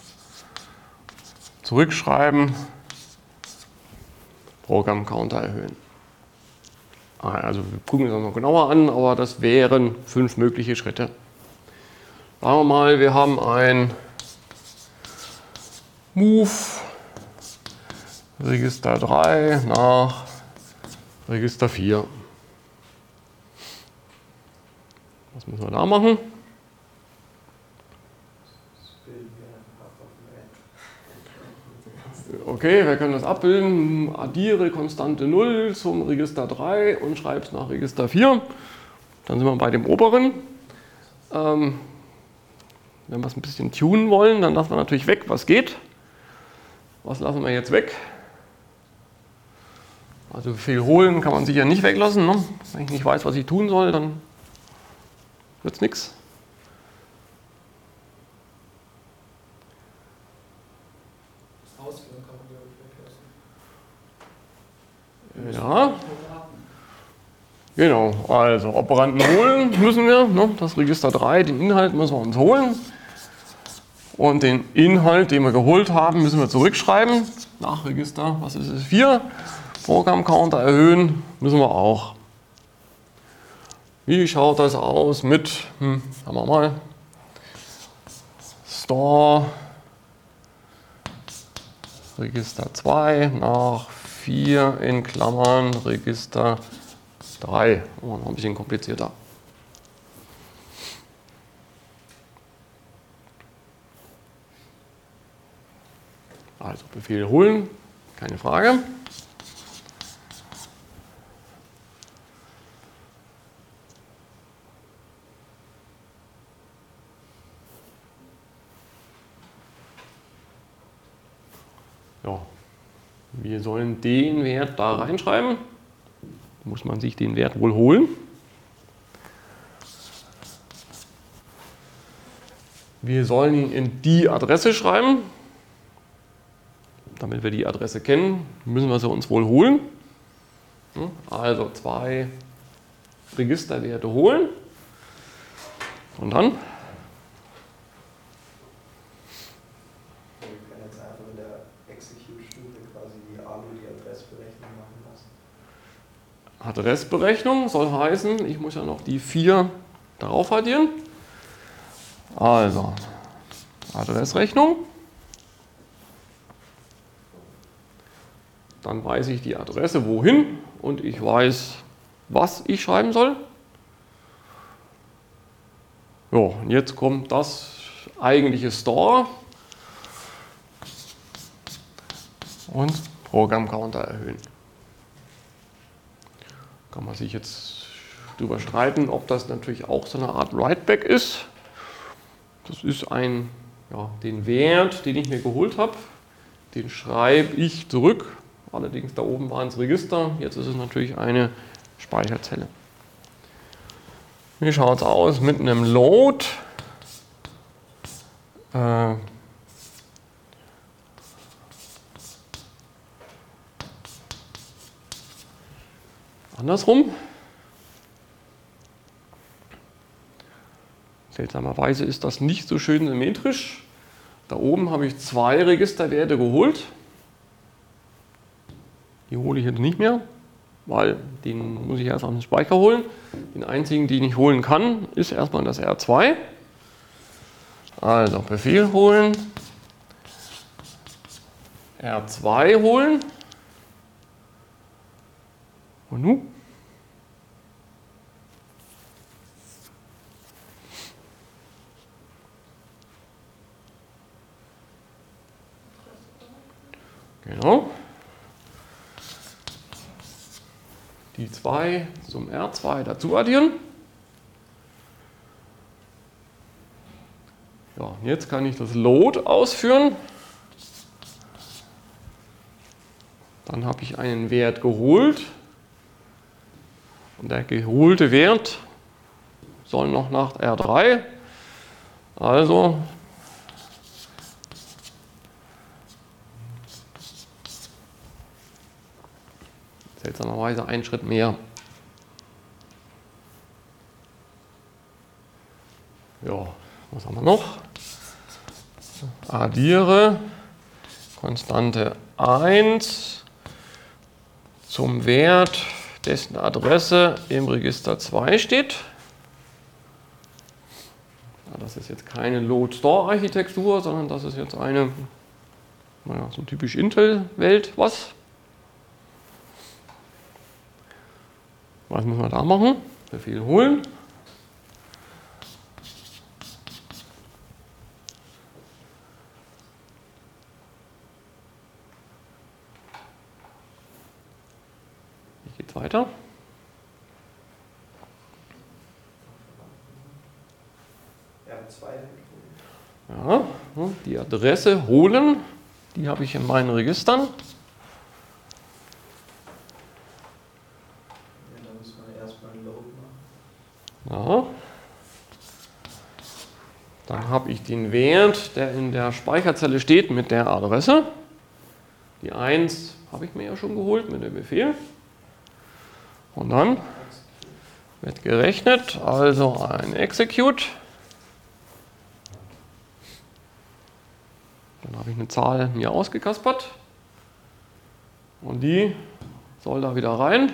zurückschreiben, Programmcounter erhöhen. Also wir gucken uns das noch genauer an, aber das wären 5 mögliche Schritte. Sagen wir mal, wir haben ein Move Register 3 nach Register 4. Was müssen wir da machen? Okay, wir können das abbilden. Addiere Konstante 0 zum Register 3 und schreibe es nach Register 4. Dann sind wir bei dem oberen. Wenn wir es ein bisschen tunen wollen, dann lassen wir natürlich weg, was geht. Was lassen wir jetzt weg? Also Befehl holen kann man sicher nicht weglassen. Ne? Wenn ich nicht weiß, was ich tun soll, dann wird es nichts. Ausführen kann man ja Ja, genau. Also Operanden holen müssen wir. Ne? Das Register 3, den Inhalt müssen wir uns holen. Und den Inhalt, den wir geholt haben, müssen wir zurückschreiben. Nach Register, was ist es, 4. Programmcounter erhöhen müssen wir auch. Wie schaut das aus mit, haben wir mal, Store Register 2 nach 4 in Klammern Register 3. Oh, noch ein bisschen komplizierter. Befehl holen, keine Frage. Ja, wir sollen den Wert da reinschreiben. Muss man sich den Wert wohl holen. Wir sollen ihn in die Adresse schreiben. Damit wir die Adresse kennen, müssen wir sie uns wohl holen. Also 2 Registerwerte holen. Und dann? Wir können jetzt einfach in der Execute-Stufe quasi die ALU die Adressberechnung machen lassen. Adressberechnung soll heißen, ich muss ja noch die 4 darauf addieren. Also, Adressrechnung. Dann weiß ich die Adresse wohin und ich weiß, was ich schreiben soll. So, und jetzt kommt das eigentliche Store und Programmcounter erhöhen. Kann man sich jetzt drüber streiten, ob das natürlich auch so eine Art Writeback ist. Das ist den Wert, den ich mir geholt habe, den schreibe ich zurück. Allerdings da oben waren es Register, jetzt ist es natürlich eine Speicherzelle. Wie schaut es aus mit einem Load? Andersrum. Seltsamerweise ist das nicht so schön symmetrisch. Da oben habe ich 2 Registerwerte geholt. Die hole ich jetzt nicht mehr, weil den muss ich erst aus dem Speicher holen. Den einzigen, den ich holen kann, ist erstmal das R2. Also Befehl holen, R2 holen. Und nun? Genau. Die 2 zum R2 dazu addieren. Ja, jetzt kann ich das Load ausführen. Dann habe ich einen Wert geholt. Und der geholte Wert soll noch nach R3. Also seltsamerweise einen Schritt mehr. Ja, was haben wir noch? Addiere Konstante 1 zum Wert, dessen Adresse im Register 2 steht. Ja, das ist jetzt keine Load-Store-Architektur, sondern das ist jetzt eine, so typisch Intel-Welt, was? Was müssen wir da machen? Befehl holen. Wie geht's weiter? Ja, die Adresse holen, die habe ich in meinen Registern. Ja. Dann habe ich den Wert, der in der Speicherzelle steht, mit der Adresse. Die 1 habe ich mir ja schon geholt mit dem Befehl. Und dann wird gerechnet, also ein Execute. Dann habe ich eine Zahl mir ausgekaspert. Und die soll da wieder rein.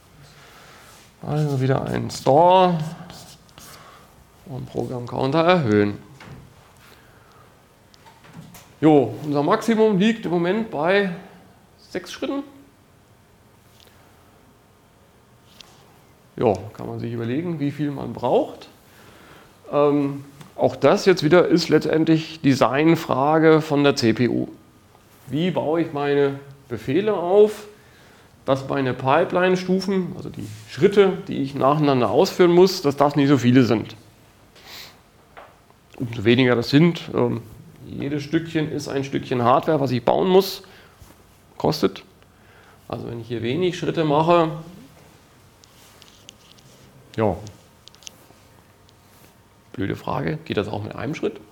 Also wieder ein Store und Programmcounter erhöhen. Jo, unser Maximum liegt im Moment bei 6 Schritten. Ja, kann man sich überlegen, wie viel man braucht. Auch das jetzt wieder ist letztendlich Designfrage von der CPU. wie baue ich meine Befehle auf, dass meine Pipeline-Stufen, also die Schritte, die ich nacheinander ausführen muss, dass das nicht so viele sind. Umso weniger das sind, jedes Stückchen ist ein Stückchen Hardware, was ich bauen muss, kostet. Also wenn ich hier wenig Schritte mache, ja, blöde Frage, geht das auch mit einem Schritt?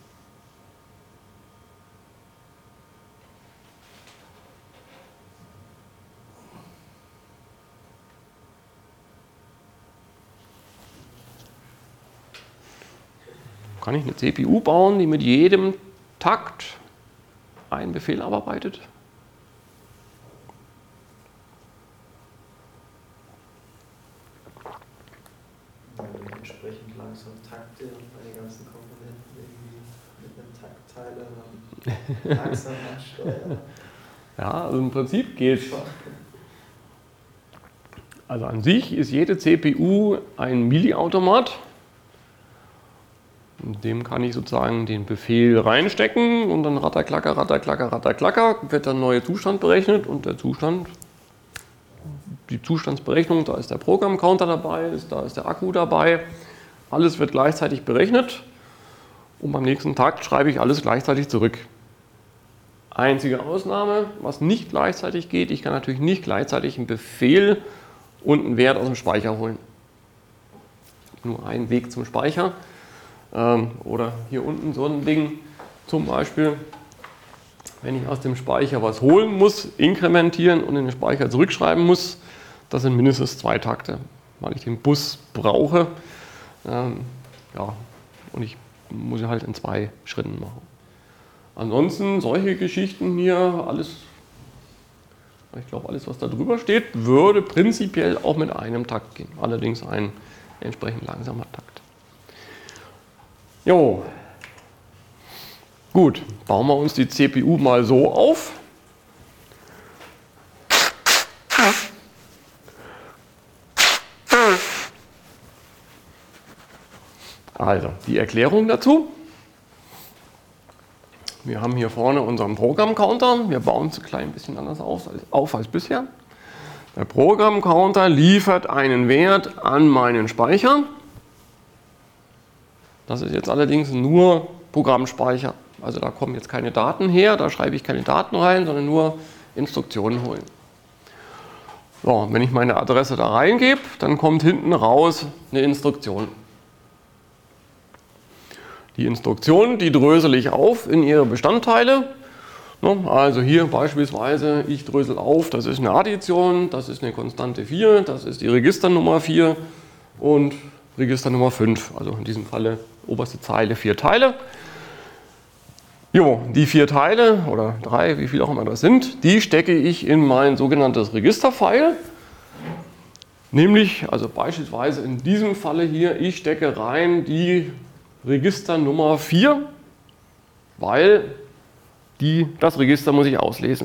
Kann ich eine CPU bauen, die mit jedem Takt einen Befehl abarbeitet? Wenn du entsprechend langsam Takte und meine ganzen Komponenten irgendwie mit einem Taktteiler langsam ansteuern. Ja, also im Prinzip geht. Also an sich ist jede CPU ein Milliautomat. In dem kann ich sozusagen den Befehl reinstecken und dann ratterklacker, ratterklacker, ratterklacker, wird dann ein neuer Zustand berechnet und der Zustand, die Zustandsberechnung, da ist der Programmcounter dabei, da ist der Akku dabei, alles wird gleichzeitig berechnet und beim nächsten Takt schreibe ich alles gleichzeitig zurück. Einzige Ausnahme, was nicht gleichzeitig geht, ich kann natürlich nicht gleichzeitig einen Befehl und einen Wert aus dem Speicher holen. Nur einen Weg zum Speicher. Oder hier unten so ein Ding zum Beispiel, wenn ich aus dem Speicher was holen muss, inkrementieren und in den Speicher zurückschreiben muss, das sind mindestens 2 Takte, weil ich den Bus brauche. Ja, und ich muss ihn halt in 2 Schritten machen. Ansonsten solche Geschichten hier, alles, ich glaube alles was da drüber steht, würde prinzipiell auch mit einem Takt gehen, allerdings ein entsprechend langsamer Takt. Jo, gut, bauen wir uns die CPU mal so auf. Also, die Erklärung dazu. Wir haben hier vorne unseren Programmcounter. Wir bauen es ein klein bisschen anders auf als bisher. Der Programmcounter liefert einen Wert an meinen Speicher. Das ist jetzt allerdings nur Programmspeicher. Also da kommen jetzt keine Daten her, da schreibe ich keine Daten rein, sondern nur Instruktionen holen. So, wenn ich meine Adresse da reingebe, dann kommt hinten raus eine Instruktion. Die Instruktion, die drösel ich auf in ihre Bestandteile. Also hier beispielsweise, ich drösel auf, das ist eine Addition, das ist eine Konstante 4, das ist die Registernummer 4 und Register Nummer 5, also in diesem Falle oberste Zeile 4 Teile. Jo, die 4 Teile oder 3, wie viel auch immer das sind, die stecke ich in mein sogenanntes Registerfile. Nämlich, also beispielsweise in diesem Falle hier, ich stecke rein die Register Nummer 4, weil das Register muss ich auslesen.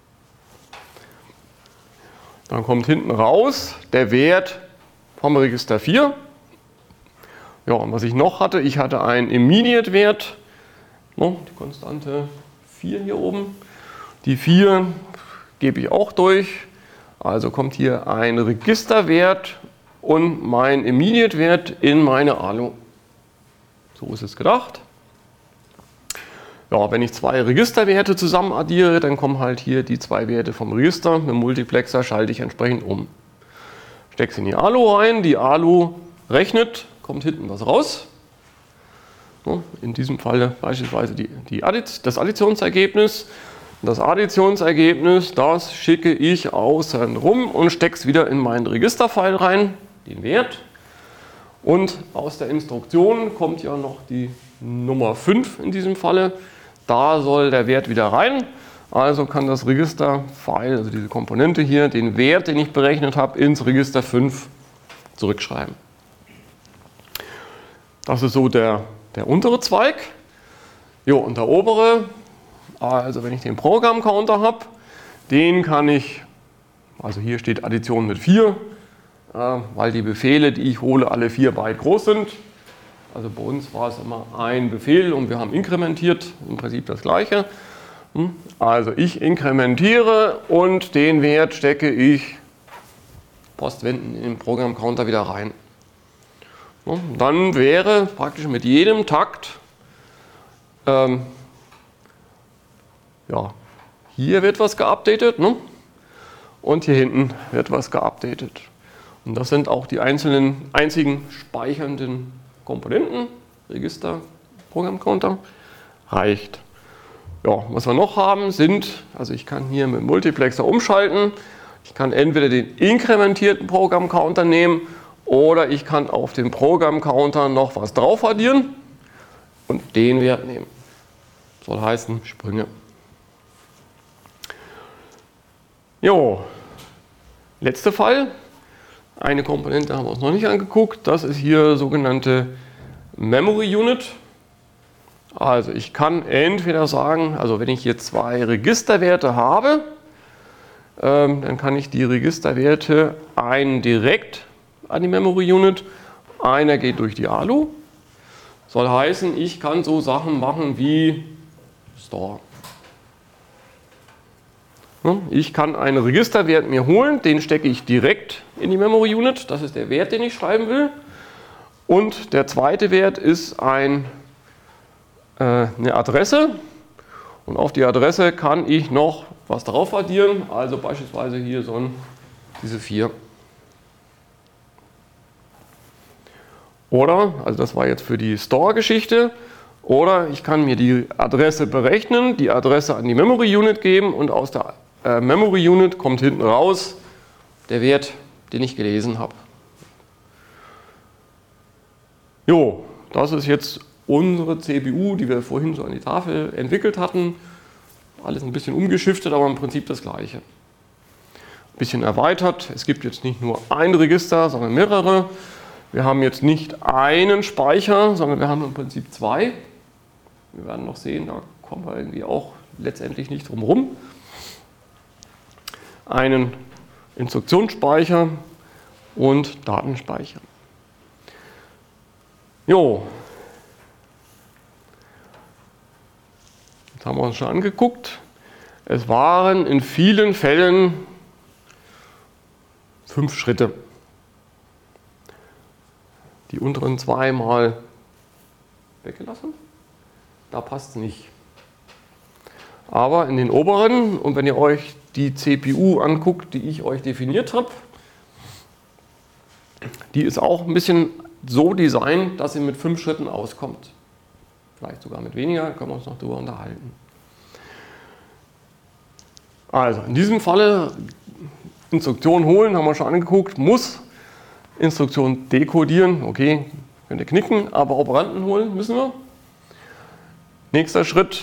Dann kommt hinten raus der Wert vom Register 4. Ja, und was ich noch hatte, ich hatte einen Immediate-Wert, die Konstante 4 hier oben. Die 4 gebe ich auch durch, also kommt hier ein Registerwert und mein Immediate-Wert in meine ALU. So ist es gedacht. Ja, wenn ich 2 Registerwerte zusammen addiere, dann kommen halt hier die 2 Werte vom Register. Mit dem Multiplexer schalte ich entsprechend um. Stecke es in die ALU rein, die ALU rechnet, kommt hinten was raus. In diesem Fall beispielsweise das Additionsergebnis. Das Additionsergebnis, das schicke ich außen rum und stecke es wieder in mein Registerfile rein, den Wert. Und aus der Instruktion kommt ja noch die Nummer 5 in diesem Falle. Da soll der Wert wieder rein. Also kann das Registerfile, also diese Komponente hier, den Wert, den ich berechnet habe, ins Register 5 zurückschreiben. Das ist so der untere Zweig. Jo, und der obere, also wenn ich den Programmcounter habe, den kann ich, also hier steht Addition mit 4, weil die Befehle, die ich hole, alle 4 Byte groß sind. Also bei uns war es immer ein Befehl und wir haben inkrementiert, im Prinzip das gleiche. Also ich inkrementiere und den Wert stecke ich postwendend in den Programmcounter wieder rein. Dann wäre praktisch mit jedem Takt, hier wird was geupdatet, ne? Und hier hinten wird was geupdatet. Und das sind auch die einzigen speichernden Komponenten, Register, Programmcounter, reicht. Ja, was wir noch haben sind, also ich kann hier mit dem Multiplexer umschalten, ich kann entweder den inkrementierten Programmcounter nehmen oder ich kann auf den Programmcounter noch was drauf addieren und den Wert nehmen. Soll heißen Sprünge. Jo, letzter Fall. Eine Komponente haben wir uns noch nicht angeguckt. Das ist hier sogenannte Memory Unit. Also ich kann entweder sagen, also wenn ich hier zwei Registerwerte habe, dann kann ich die Registerwerte einen direkt an die Memory Unit, einer geht durch die ALU. Soll heißen, ich kann so Sachen machen wie Store. Ich kann einen Registerwert mir holen, den stecke ich direkt in die Memory Unit, das ist der Wert, den ich schreiben will. Und der zweite Wert ist eine Adresse und auf die Adresse kann ich noch was drauf addieren, also beispielsweise hier diese 4. Oder, also das war jetzt für die Store-Geschichte, oder ich kann mir die Adresse berechnen, die Adresse an die Memory Unit geben und aus der Memory Unit kommt hinten raus der Wert, den ich gelesen habe. Jo, das ist jetzt unsere CPU, die wir vorhin so an die Tafel entwickelt hatten. Alles ein bisschen umgeschiftet, aber im Prinzip das Gleiche. Ein bisschen erweitert. Es gibt jetzt nicht nur ein Register, sondern mehrere. Wir haben jetzt nicht einen Speicher, sondern wir haben im Prinzip zwei. Wir werden noch sehen, da kommen wir irgendwie auch letztendlich nicht drum herum. Einen Instruktionsspeicher und Datenspeicher. Jo. Das haben wir uns schon angeguckt. Es waren in vielen Fällen 5 Schritte. Die unteren 2 mal weggelassen. Da passt es nicht. Aber in den oberen, und wenn ihr euch die CPU anguckt, die ich euch definiert habe, die ist auch ein bisschen so designt, dass sie mit 5 Schritten auskommt. Vielleicht sogar mit weniger, können wir uns noch darüber unterhalten. Also in diesem Falle Instruktion holen, haben wir schon angeguckt, muss Instruktion dekodieren, okay, könnt ihr knicken, aber Operanden holen müssen wir. Nächster Schritt,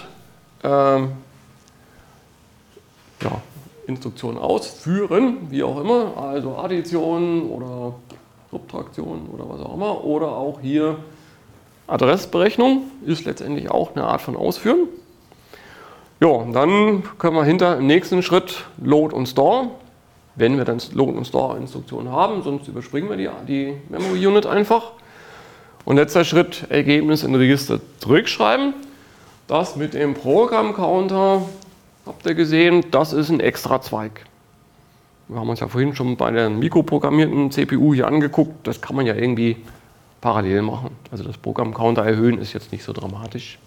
Instruktion ausführen, wie auch immer, also Addition oder Subtraktion oder was auch immer, oder auch hier Adressberechnung ist letztendlich auch eine Art von Ausführen. Ja, und dann können wir im nächsten Schritt Load und Store, wenn wir dann Load und Store Instruktionen haben, sonst überspringen wir die Memory Unit einfach. Und letzter Schritt, Ergebnis in Register zurückschreiben. Das mit dem Programmcounter, habt ihr gesehen, das ist ein extra Zweig. Wir haben uns ja vorhin schon bei der mikroprogrammierten CPU hier angeguckt, das kann man ja irgendwie parallel machen. Also das Programmcounter erhöhen ist jetzt nicht so dramatisch.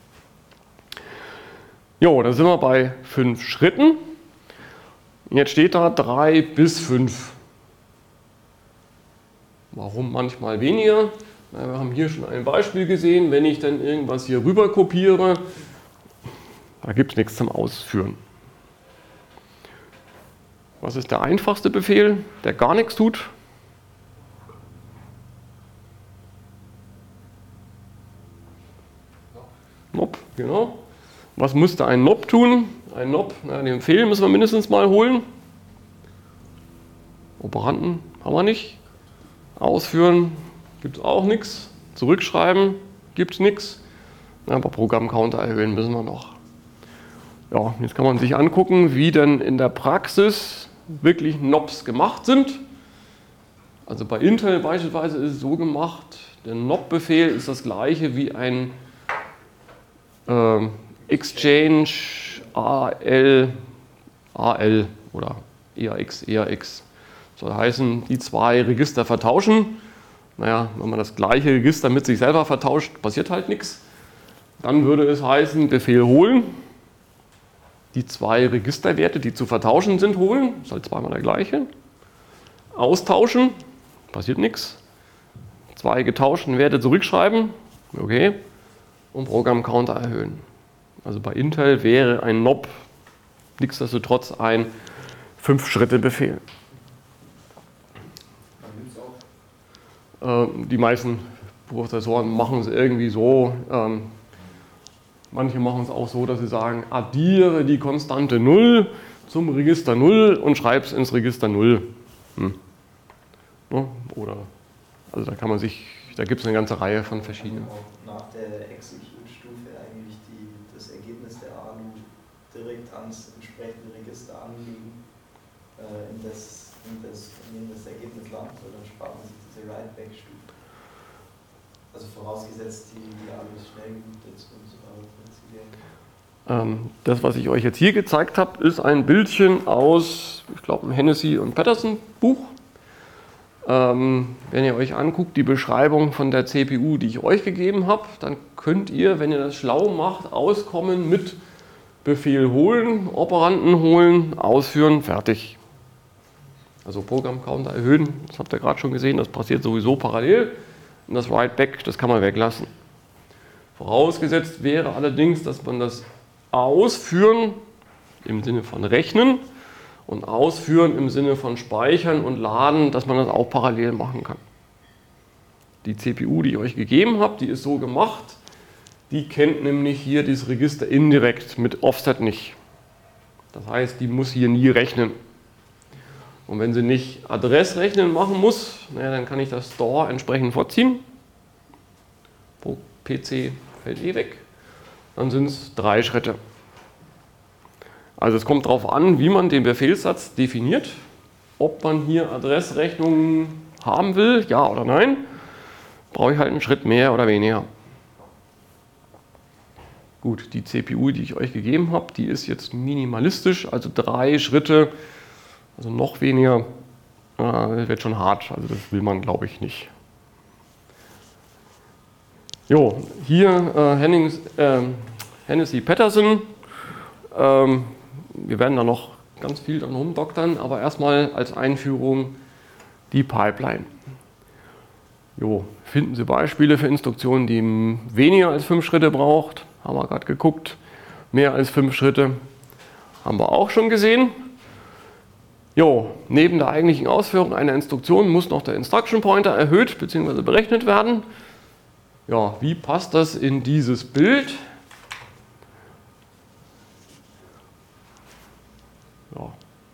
Jo, da sind wir bei 5 Schritten. Jetzt steht da 3 bis 5. Warum manchmal weniger? Na, wir haben hier schon ein Beispiel gesehen, wenn ich dann irgendwas hier rüber kopiere, da gibt es nichts zum Ausführen. Was ist der einfachste Befehl, der gar nichts tut? Nob, genau. Was müsste ein Nob tun? Ein Nob, den Befehl müssen wir mindestens mal holen. Operanden haben wir nicht. Ausführen gibt es auch nichts. Zurückschreiben gibt es nichts. Aber Programmcounter erhöhen müssen wir noch. Ja, jetzt kann man sich angucken, wie denn in der Praxis wirklich Nobs gemacht sind. Also bei Intel beispielsweise ist es so gemacht, der Nob-Befehl ist das gleiche wie ein Exchange AL oder EAX. Soll heißen, die zwei Register vertauschen. Naja, wenn man das gleiche Register mit sich selber vertauscht, passiert halt nichts. Dann würde es heißen, Befehl holen. Die zwei Registerwerte, die zu vertauschen sind, holen. Das ist halt zweimal der gleiche. Austauschen, passiert nichts. Zwei getauschten Werte zurückschreiben. Okay. Und Programmcounter erhöhen. Also bei Intel wäre ein NOP nichtsdestotrotz ein 5-Schritte-Befehl. Die meisten Prozessoren machen es irgendwie so. Manche machen es auch so, dass sie sagen, addiere die Konstante 0 zum Register 0 und schreibe es ins Register 0. Oder, also da gibt es eine ganze Reihe von verschiedenen. Auch nach der Execute-Stufe eigentlich das Ergebnis der ALU direkt ans entsprechende Register anlegen, in dem das Ergebnis landet, dann spart man sich diese Write-Back-Stufe. Also vorausgesetzt, die ALU ist schnell genug dazu, um so prinzipiell. Das, was ich euch jetzt hier gezeigt habe, ist ein Bildchen aus, ich glaube, einem Hennessy und Patterson Buch. Wenn ihr euch anguckt, die Beschreibung von der CPU, die ich euch gegeben habe, dann könnt ihr, wenn ihr das schlau macht, auskommen mit Befehl holen, Operanten holen, ausführen, fertig. Also Programmcounter erhöhen, das habt ihr gerade schon gesehen, das passiert sowieso parallel. Und das Write-Back, das kann man weglassen. Vorausgesetzt wäre allerdings, dass man das Ausführen im Sinne von Rechnen und Ausführen im Sinne von Speichern und Laden, dass man das auch parallel machen kann. Die CPU, die ich euch gegeben habe, die ist so gemacht, die kennt nämlich hier dieses Register indirekt, mit Offset nicht. Das heißt, die muss hier nie rechnen. Und wenn sie nicht Adressrechnen machen muss, dann kann ich das Store entsprechend vorziehen. Pro PC fällt weg. Dann sind es 3 Schritte. Also es kommt darauf an, wie man den Befehlssatz definiert. Ob man hier Adressrechnungen haben will, ja oder nein, brauche ich halt einen Schritt mehr oder weniger. Gut, die CPU, die ich euch gegeben habe, die ist jetzt minimalistisch, also 3 Schritte. Also noch weniger, das wird schon hart, also das will man, glaube ich, nicht. Jo, hier Hennessy Patterson. Wir werden da noch ganz viel dran rumdoktern, aber erstmal als Einführung die Pipeline. Jo, finden Sie Beispiele für Instruktionen, die weniger als 5 Schritte braucht. Haben wir gerade geguckt. Mehr als 5 Schritte haben wir auch schon gesehen. Jo, neben der eigentlichen Ausführung einer Instruktion muss noch der Instruction Pointer erhöht bzw. berechnet werden. Ja, wie passt das in dieses Bild? Ja.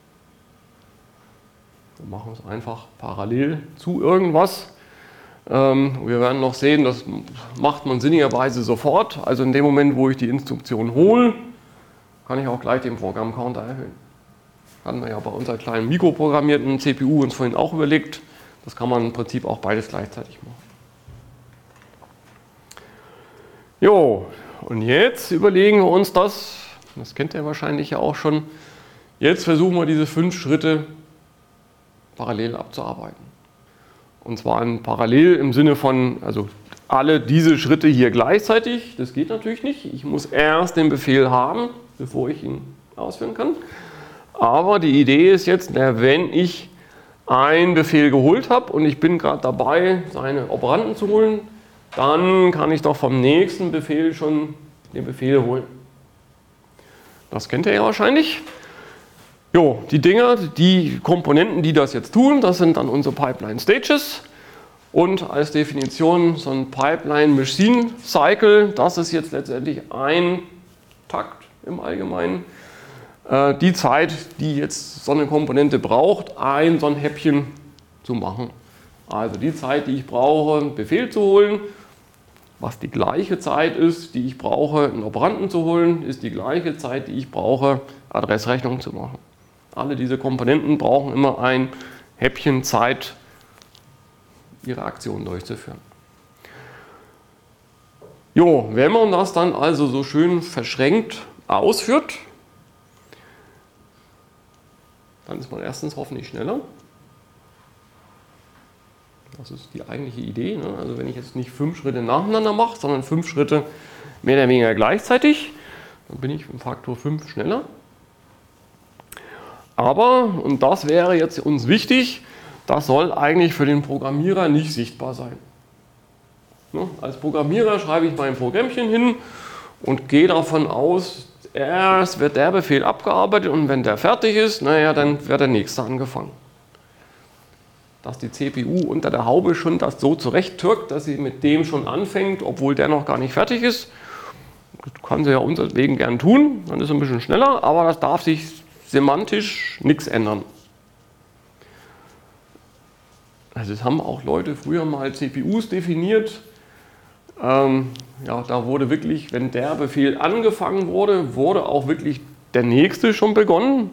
Wir machen es einfach parallel zu irgendwas. Wir werden noch sehen, das macht man sinnigerweise sofort. Also in dem Moment, wo ich die Instruktion hole, kann ich auch gleich den Programmcounter erhöhen. Hatten wir ja bei unserer kleinen mikroprogrammierten CPU uns vorhin auch überlegt. Das kann man im Prinzip auch beides gleichzeitig machen. Jo, und jetzt überlegen wir uns das kennt ihr wahrscheinlich ja auch schon. Jetzt versuchen wir diese 5 Schritte parallel abzuarbeiten. Und zwar parallel im Sinne von, also alle diese Schritte hier gleichzeitig. Das geht natürlich nicht. Ich muss erst den Befehl haben, bevor ich ihn ausführen kann. Aber die Idee ist jetzt, wenn ich einen Befehl geholt habe und ich bin gerade dabei, seine Operanten zu holen, dann kann ich doch vom nächsten Befehl schon den Befehl holen. Das kennt ihr ja wahrscheinlich. Jo, die Komponenten, die das jetzt tun, das sind dann unsere Pipeline Stages. Und als Definition so ein Pipeline Machine Cycle, das ist jetzt letztendlich ein Takt im Allgemeinen. Die Zeit, die jetzt so eine Komponente braucht, so ein Häppchen zu machen. Also die Zeit, die ich brauche, einen Befehl zu holen, was die gleiche Zeit ist, die ich brauche, einen Operanten zu holen, ist die gleiche Zeit, die ich brauche, Adressrechnung zu machen. Alle diese Komponenten brauchen immer ein Häppchen Zeit, ihre Aktion durchzuführen. Jo, wenn man das dann also so schön verschränkt ausführt, Dann ist man erstens hoffentlich schneller. Das ist die eigentliche Idee. Ne? Also wenn ich jetzt nicht 5 Schritte nacheinander mache, sondern 5 Schritte mehr oder weniger gleichzeitig, dann bin ich um Faktor 5 schneller. Aber, und das wäre jetzt uns wichtig, das soll eigentlich für den Programmierer nicht sichtbar sein. Ne? Als Programmierer schreibe ich mein Programmchen hin und gehe davon aus, erst wird der Befehl abgearbeitet und wenn der fertig ist, naja, dann wird der nächste angefangen. Dass die CPU unter der Haube schon das so zurechttürkt, dass sie mit dem schon anfängt, obwohl der noch gar nicht fertig ist. Das kann sie ja unseretwegen gern tun, dann ist es ein bisschen schneller, aber das darf sich semantisch nichts ändern. Also es haben auch Leute früher mal CPUs definiert. Ja, da wurde wirklich, wenn der Befehl angefangen wurde, wurde auch wirklich der nächste schon begonnen.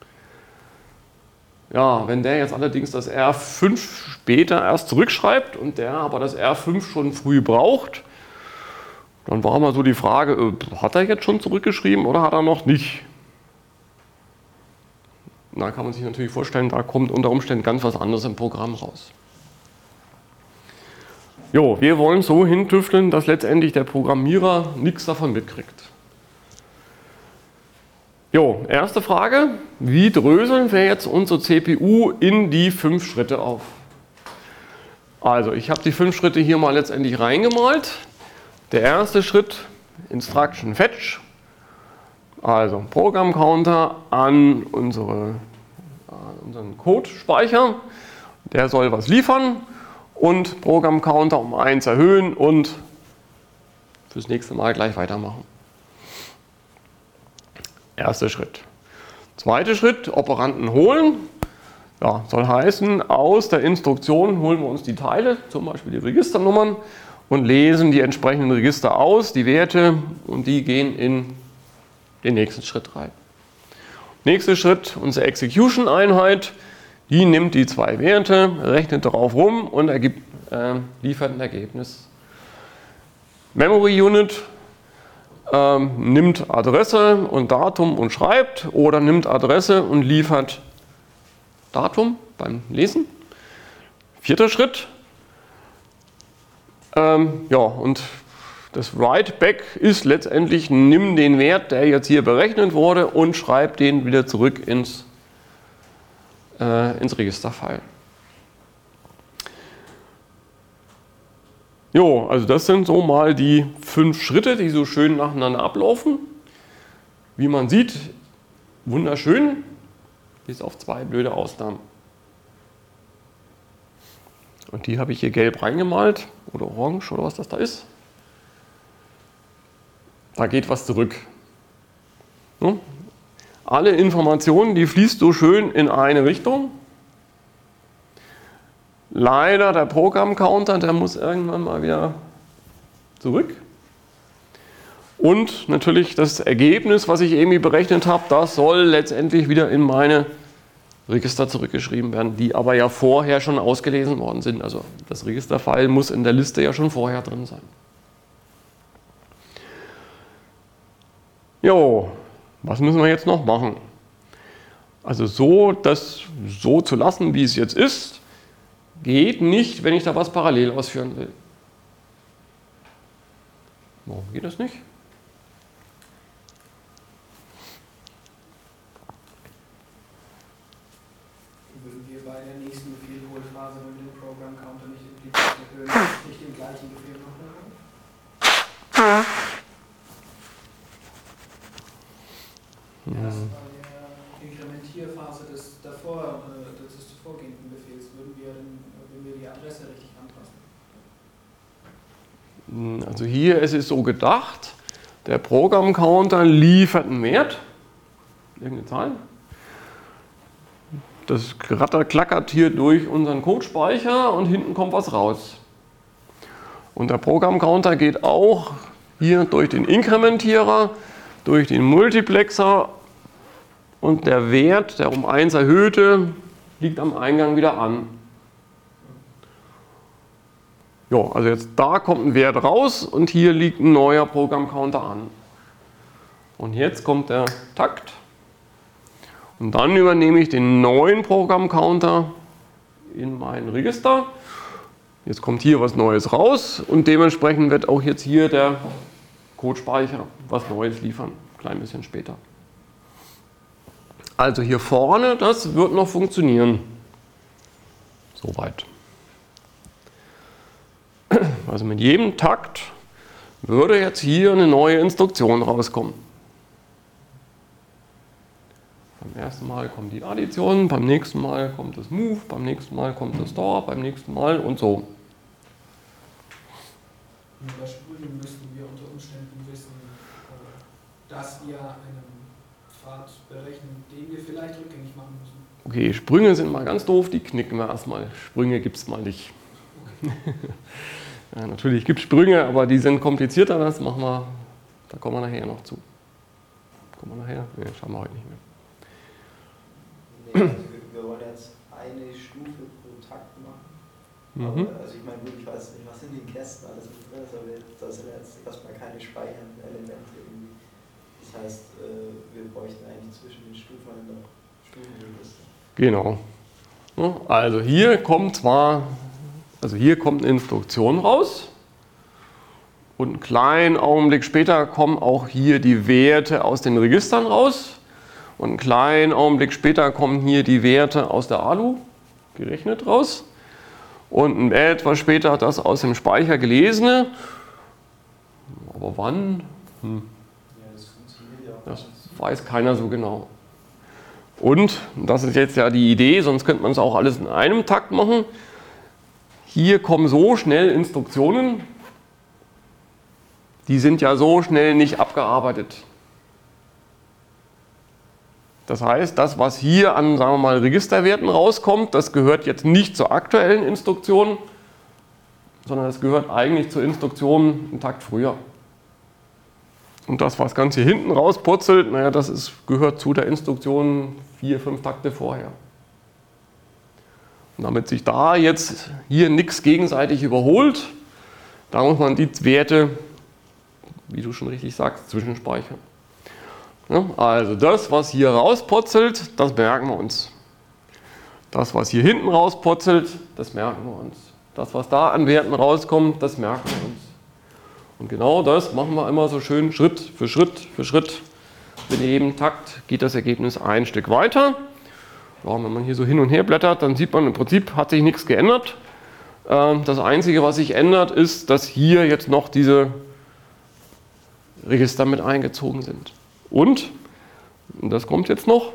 Ja, wenn der jetzt allerdings das R5 später erst zurückschreibt und der aber das R5 schon früh braucht, dann war mal so die Frage, hat er jetzt schon zurückgeschrieben oder hat er noch nicht? Da kann man sich natürlich vorstellen, da kommt unter Umständen ganz was anderes im Programm raus. Jo, wir wollen so hintüfteln, dass letztendlich der Programmierer nichts davon mitkriegt. Jo, erste Frage, wie dröseln wir jetzt unsere CPU in die 5 Schritte auf? Also, ich habe die 5 Schritte hier mal letztendlich reingemalt. Der erste Schritt, Instruction Fetch, also Program Counter an unseren Code-Speicher, der soll was liefern und Program Counter um 1 erhöhen und fürs nächste Mal gleich weitermachen. Erster Schritt. Zweiter Schritt, Operanten holen. Ja, soll heißen, aus der Instruktion holen wir uns die Teile, zum Beispiel die Registernummern, und lesen die entsprechenden Register aus, die Werte, und die gehen in den nächsten Schritt rein. Nächster Schritt, unsere Execution-Einheit, die nimmt die 2 Werte, rechnet darauf rum und liefert ein Ergebnis. Memory Unit nimmt Adresse und Datum und schreibt oder nimmt Adresse und liefert Datum beim Lesen. Vierter Schritt. Ja, und das Write-Back ist letztendlich, nimm den Wert, der jetzt hier berechnet wurde, und schreib den wieder zurück ins Registerfile. Jo, also das sind so mal die 5 Schritte, die so schön nacheinander ablaufen. Wie man sieht, wunderschön, bis auf 2 blöde Ausnahmen. Und die habe ich hier gelb reingemalt oder orange oder was das da ist. Da geht was zurück. So. Alle Informationen, die fließt so schön in eine Richtung. Leider der Programmcounter, der muss irgendwann mal wieder zurück. Und natürlich das Ergebnis, was ich irgendwie berechnet habe, das soll letztendlich wieder in meine Register zurückgeschrieben werden, die aber ja vorher schon ausgelesen worden sind. Also das Registerfile muss in der Liste ja schon vorher drin sein. Jo, was müssen wir jetzt noch machen? Also das so zu lassen, wie es jetzt ist, geht nicht, wenn ich da was parallel ausführen will. Warum geht das nicht? Würden wir bei der nächsten Befehlholphase, wenn wir den Program Counter nicht implizit erhöhen, nicht den gleichen Befehl nochmal haben? Erst bei der Inkrementierphase des zuvorgehenden Befehls würden wir die Adresse richtig anpassen. Also hier ist es so gedacht, der Programmcounter liefert einen Wert, irgendeine Zahl. Das Ratter klackert hier durch unseren Codespeicher und hinten kommt was raus. Und der Programmcounter geht auch hier durch den Inkrementierer, durch den Multiplexer, und der Wert, der um 1 erhöhte, liegt am Eingang wieder an. Ja, also jetzt da kommt ein Wert raus und hier liegt ein neuer Programmcounter an. Und jetzt kommt der Takt Und dann übernehme ich den neuen Programmcounter in mein Register. Jetzt kommt hier was Neues raus und dementsprechend wird auch jetzt hier der Codespeicher was Neues liefern, ein klein bisschen später. Also hier vorne, das wird noch funktionieren. Soweit. Also mit jedem Takt würde jetzt hier eine neue Instruktion rauskommen. Beim ersten Mal kommt die Addition, beim nächsten Mal kommt das Move, beim nächsten Mal kommt das Store, beim nächsten Mal und so. Und bei Sprüngen müssten wir unter Umständen wissen, dass wir einen Pfad berechnen, den wir vielleicht rückgängig machen müssen. Okay, Sprünge sind mal ganz doof, die knicken wir erstmal. Sprünge gibt es mal nicht. Okay. Ja, natürlich gibt es Sprünge, aber die sind komplizierter, das machen wir, da kommen wir nachher noch zu. Kommen wir nachher? Ne, schauen wir heute nicht mehr. Nee, also wir wollen jetzt eine Stufe pro Takt machen. Aber, also ich meine, gut, ich weiß nicht, was in den Kästen alles mit drin ist, aber da sind jetzt erstmal keine speichernden Elemente irgendwie. Das heißt, wir bräuchten eigentlich zwischen den Stufen noch Stufenregister. Genau. Also hier kommt eine Instruktion raus und einen kleinen Augenblick später kommen auch hier die Werte aus den Registern raus und einen kleinen Augenblick später kommen hier die Werte aus der ALU gerechnet raus und etwas später das aus dem Speicher gelesene. Aber wann? Ja, das funktioniert ja auch. Das weiß keiner so genau. Und, das ist jetzt ja die Idee, sonst könnte man es auch alles in einem Takt machen. Hier kommen so schnell Instruktionen, die sind ja so schnell nicht abgearbeitet. Das heißt, das, was hier an, sagen wir mal, Registerwerten rauskommt, das gehört jetzt nicht zur aktuellen Instruktion, sondern das gehört eigentlich zur Instruktion einen Takt früher. Und das, was ganz hier hinten rauspurzelt, naja, das gehört zu der Instruktion 4, 5 Takte vorher. Und damit sich da jetzt hier nichts gegenseitig überholt, da muss man die Werte, wie du schon richtig sagst, zwischenspeichern. Ja, also das, was hier rauspurzelt, das merken wir uns. Das, was hier hinten rauspurzelt, das merken wir uns. Das, was da an Werten rauskommt, das merken wir uns. Und genau das machen wir immer so schön Schritt für Schritt für Schritt. Mit jedem Takt geht das Ergebnis ein Stück weiter. Ja, wenn man hier so hin und her blättert, dann sieht man, im Prinzip hat sich nichts geändert. Das Einzige, was sich ändert, ist, dass hier jetzt noch diese Register mit eingezogen sind. Und das kommt jetzt noch,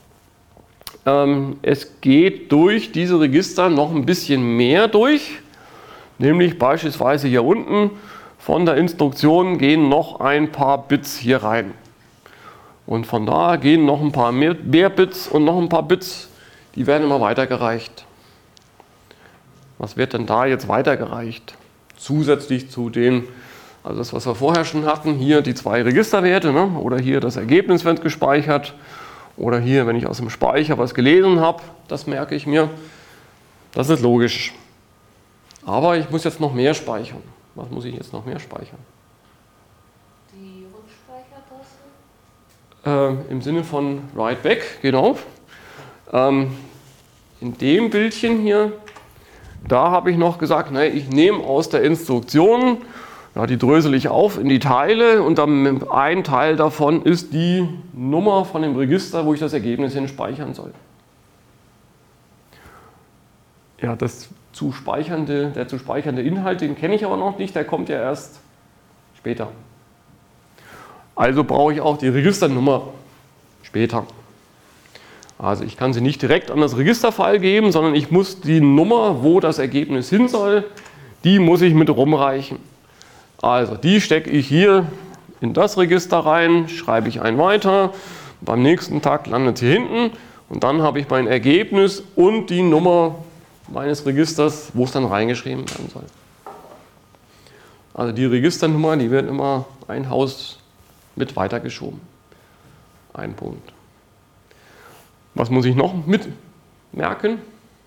es geht durch diese Register noch ein bisschen mehr durch, nämlich beispielsweise hier unten von der Instruktion gehen noch ein paar Bits hier rein. Und von da gehen noch ein paar mehr Bits und noch ein paar Bits, die werden immer weitergereicht. Was wird denn da jetzt weitergereicht? Zusätzlich zu den, also das, was wir vorher schon hatten, hier die 2 Registerwerte, ne? Oder hier das Ergebnis wird gespeichert, oder hier, wenn ich aus dem Speicher was gelesen habe, das merke ich mir. Das ist logisch. Aber ich muss jetzt noch mehr speichern. Was muss ich jetzt noch mehr speichern? Die Rückspeichertaste? Im Sinne von Write Back, genau. In dem Bildchen hier, da habe ich noch gesagt, ne, ich nehme aus der Instruktion, ja, die drösel ich auf in die Teile und dann ein Teil davon ist die Nummer von dem Register, wo ich das Ergebnis hin speichern soll. Ja, der zu speichernde Inhalt, den kenne ich aber noch nicht, der kommt ja erst später. Also brauche ich auch die Registernummer später. Also ich kann sie nicht direkt an das Registerfile geben, sondern ich muss die Nummer, wo das Ergebnis hin soll, die muss ich mit rumreichen. Also die stecke ich hier in das Register rein, schreibe ich ein weiter, beim nächsten Tag landet sie hinten und dann habe ich mein Ergebnis und die Nummer meines Registers, wo es dann reingeschrieben werden soll. Also die Registernummer, die wird immer ein Haus mit weitergeschoben. Ein Punkt. Was muss ich noch mitmerken?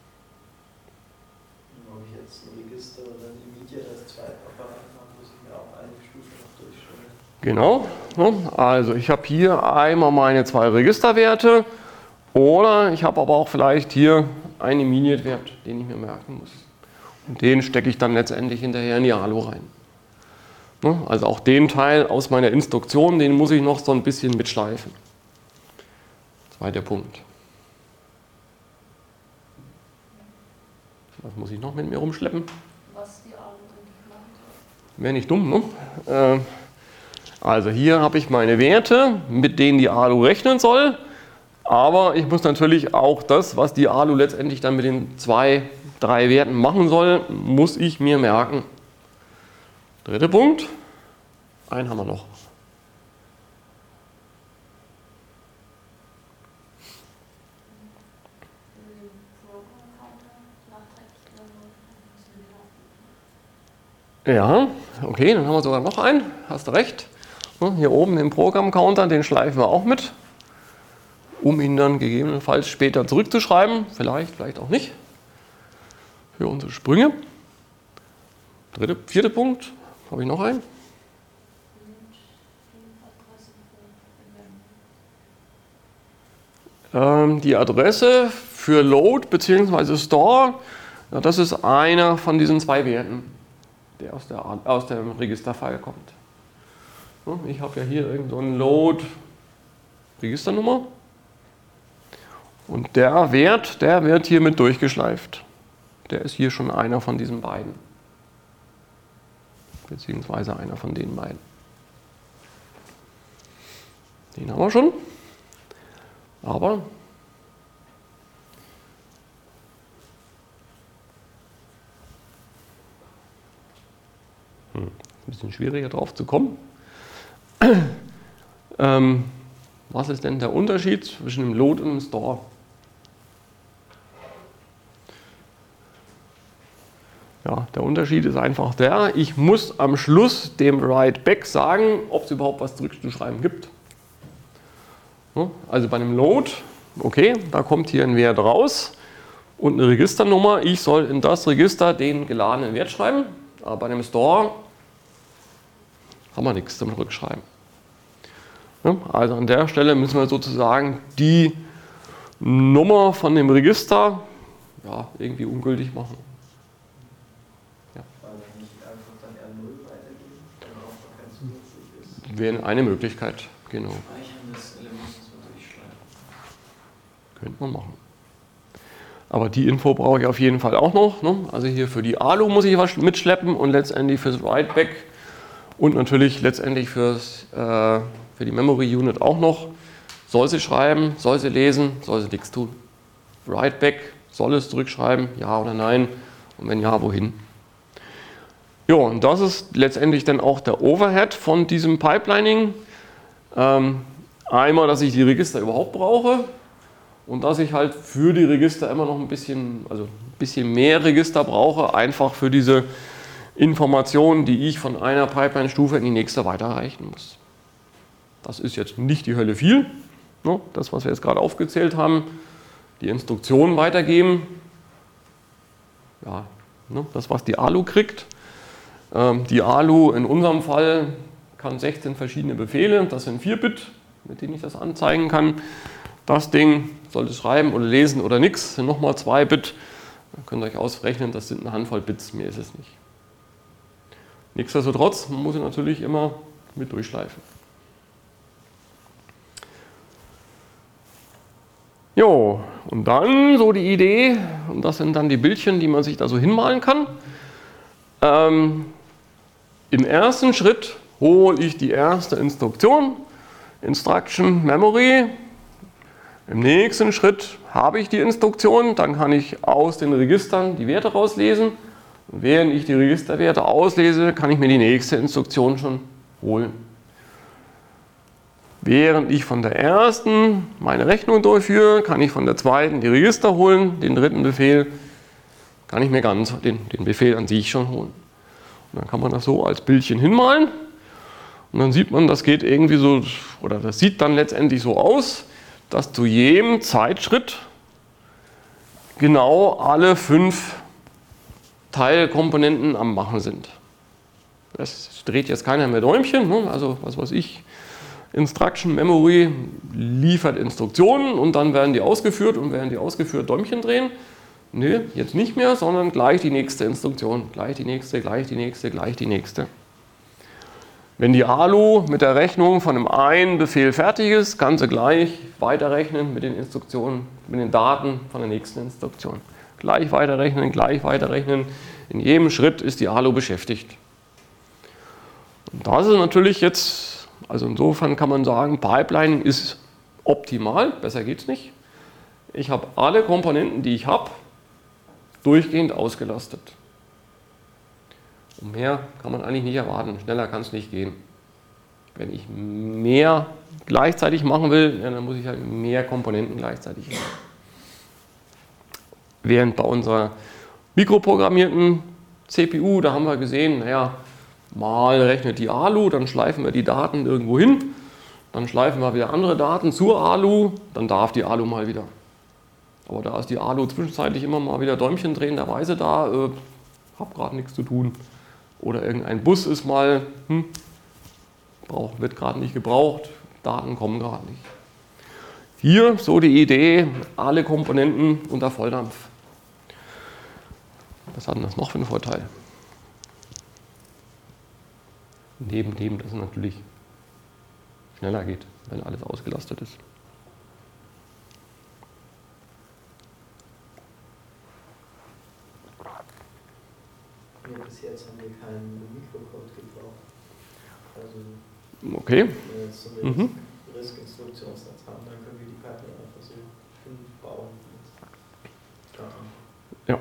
Ob ich jetzt ein Register oder ein Immediate als Zweitapparat habe, muss ich mir auch eine Stufe noch durchstellen. Genau. Also ich habe hier einmal meine 2 Registerwerte Oder ich habe aber auch vielleicht hier einen Immediate-Wert, den ich mir merken muss. Und den stecke ich dann letztendlich hinterher in die ALU rein. Ne? Also auch den Teil aus meiner Instruktion, den muss ich noch so ein bisschen mitschleifen. Zweiter Punkt. Was muss ich noch mit mir rumschleppen? Was die ALU eigentlich machen soll. Wäre nicht dumm, ne? Also hier habe ich meine Werte, mit denen die ALU rechnen soll. Aber ich muss natürlich auch das, was die ALU letztendlich dann mit den 2, 3 Werten machen soll, muss ich mir merken. Dritter Punkt. Einen haben wir noch. Ja, okay, dann haben wir sogar noch einen. Hast du recht. Hier oben den Programm-Counter, den schleifen wir auch mit, um ihn dann gegebenenfalls später zurückzuschreiben. Vielleicht auch nicht. Für unsere Sprünge. Vierter Punkt. Habe ich noch einen? Die Adresse für Load bzw. Store, ja, das ist einer von diesen 2 Werten, der aus dem Registerfile kommt. Ich habe ja hier irgend so einen Load-Registernummer und der Wert, der wird hier mit durchgeschleift. Der ist hier schon einer von diesen beiden, beziehungsweise einer von den beiden. Den haben wir schon, aber ein bisschen schwieriger drauf zu kommen. Was ist denn der Unterschied zwischen dem Load und dem Store? Ja, der Unterschied ist einfach der, ich muss am Schluss dem Write-Back sagen, ob es überhaupt was zurückzuschreiben gibt. Also bei einem Load, okay, da kommt hier ein Wert raus und eine Registernummer. Ich soll in das Register den geladenen Wert schreiben, aber bei einem Store haben wir nichts zum Rückschreiben. Also an der Stelle müssen wir sozusagen die Nummer von dem Register irgendwie ungültig machen. Ja. Nicht einfach dann R0 weitergeben, wenn auch noch kein zusätzlich ist. Wäre eine Möglichkeit, genau. Speichern des Elements muss man durchschreiben. Könnte man machen. Aber die Info brauche ich auf jeden Fall auch noch. Ne? Also hier für die ALU muss ich was mitschleppen und letztendlich fürs Write-Back und natürlich letztendlich für die Memory Unit auch noch. Soll sie schreiben, soll sie lesen, soll sie nichts tun. Write-Back, soll es zurückschreiben, ja oder nein? Und wenn ja, wohin? Ja, und das ist letztendlich dann auch der Overhead von diesem Pipelining. Einmal, dass ich die Register überhaupt brauche und dass ich halt für die Register immer noch ein bisschen mehr Register brauche, einfach für diese Informationen, die ich von einer Pipeline-Stufe in die nächste weiterreichen muss. Das ist jetzt nicht die Hölle viel, ne? Das, was wir jetzt gerade aufgezählt haben, die Instruktionen weitergeben, ja, ne? Das, was die ALU kriegt. Die ALU in unserem Fall kann 16 verschiedene Befehle, das sind 4-Bit, mit denen ich das anzeigen kann. Das Ding soll es schreiben oder lesen oder nichts, sind nochmal 2-Bit. Dann könnt ihr euch ausrechnen, das sind eine Handvoll Bits, mehr ist es nicht. Nichtsdestotrotz, man muss sie natürlich immer mit durchschleifen. Jo, und dann so die Idee, und das sind dann die Bildchen, die man sich da so hinmalen kann. Im ersten Schritt hole ich die erste Instruktion, Instruction Memory. Im nächsten Schritt habe ich die Instruktion, dann kann ich aus den Registern die Werte rauslesen. Und während ich die Registerwerte auslese, kann ich mir die nächste Instruktion schon holen. Während ich von der ersten meine Rechnung durchführe, kann ich von der zweiten die Register holen, den dritten Befehl kann ich mir ganz den Befehl an sich schon holen. Und dann kann man das so als Bildchen hinmalen und dann sieht man, das geht irgendwie so, oder das sieht dann letztendlich so aus, dass zu jedem Zeitschritt genau alle 5 Teilkomponenten am Machen sind. Das dreht jetzt keiner mehr Däumchen, ne? Also was weiß ich, Instruction Memory liefert Instruktionen und dann werden die ausgeführt und während die ausgeführt Däumchen drehen. Nö, jetzt nicht mehr, sondern gleich die nächste Instruktion. Gleich die nächste, gleich die nächste, gleich die nächste. Wenn die ALU mit der Rechnung von einem einen Befehl fertig ist, kann sie gleich weiterrechnen mit den Instruktionen, mit den Daten von der nächsten Instruktion. Gleich weiterrechnen, gleich weiterrechnen. In jedem Schritt ist die ALU beschäftigt. Und das ist natürlich jetzt, also insofern kann man sagen, Pipelining ist optimal, besser geht es nicht. Ich habe alle Komponenten, die ich habe, durchgehend ausgelastet. Und mehr kann man eigentlich nicht erwarten, schneller kann es nicht gehen. Wenn ich mehr gleichzeitig machen will, ja, dann muss ich halt mehr Komponenten gleichzeitig machen. Während bei unserer mikroprogrammierten CPU, da haben wir gesehen, naja, mal rechnet die ALU, dann schleifen wir die Daten irgendwo hin, dann schleifen wir wieder andere Daten zur ALU, dann darf die ALU mal wieder. Aber da ist die ALU zwischenzeitlich immer mal wieder Däumchen drehenderweise da, hab gerade nichts zu tun. Oder irgendein Bus ist mal, wird gerade nicht gebraucht, Daten kommen gerade nicht. Hier so die Idee, alle Komponenten unter Volldampf. Was hat denn das noch für einen Vorteil? Neben dem, dass es natürlich schneller geht, wenn alles ausgelastet ist. Bis jetzt haben wir keinen Mikrocode gebraucht. Also, okay. wenn wir jetzt so einen RISC-Instruktionssatz haben, dann können wir die Pipeline einfach so hinbauen. Ja.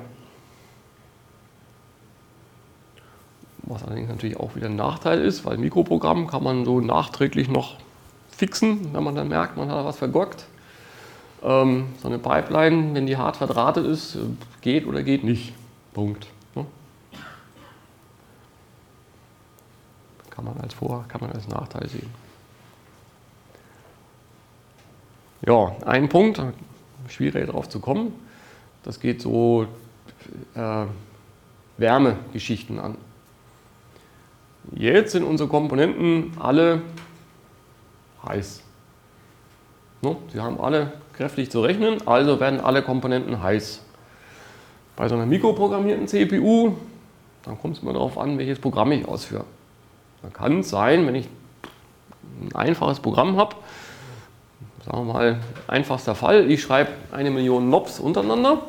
Was allerdings natürlich auch wieder ein Nachteil ist, weil Mikroprogramm kann man so nachträglich noch fixen, wenn man dann merkt, man hat was vergockt. So eine Pipeline, wenn die hart verdrahtet ist, geht oder geht nicht. Punkt. Kann man als Nachteil sehen. Ja, ein Punkt, schwierig darauf zu kommen, das geht so Wärmegeschichten an. Jetzt sind unsere Komponenten alle heiß. Sie haben alle kräftig zu rechnen, also werden alle Komponenten heiß. Bei so einer mikroprogrammierten CPU, dann kommt es immer darauf an, welches Programm ich ausführe. Da kann es sein, wenn ich ein einfaches Programm habe, sagen wir mal, einfachster Fall, ich schreibe 1 Million Nobs untereinander,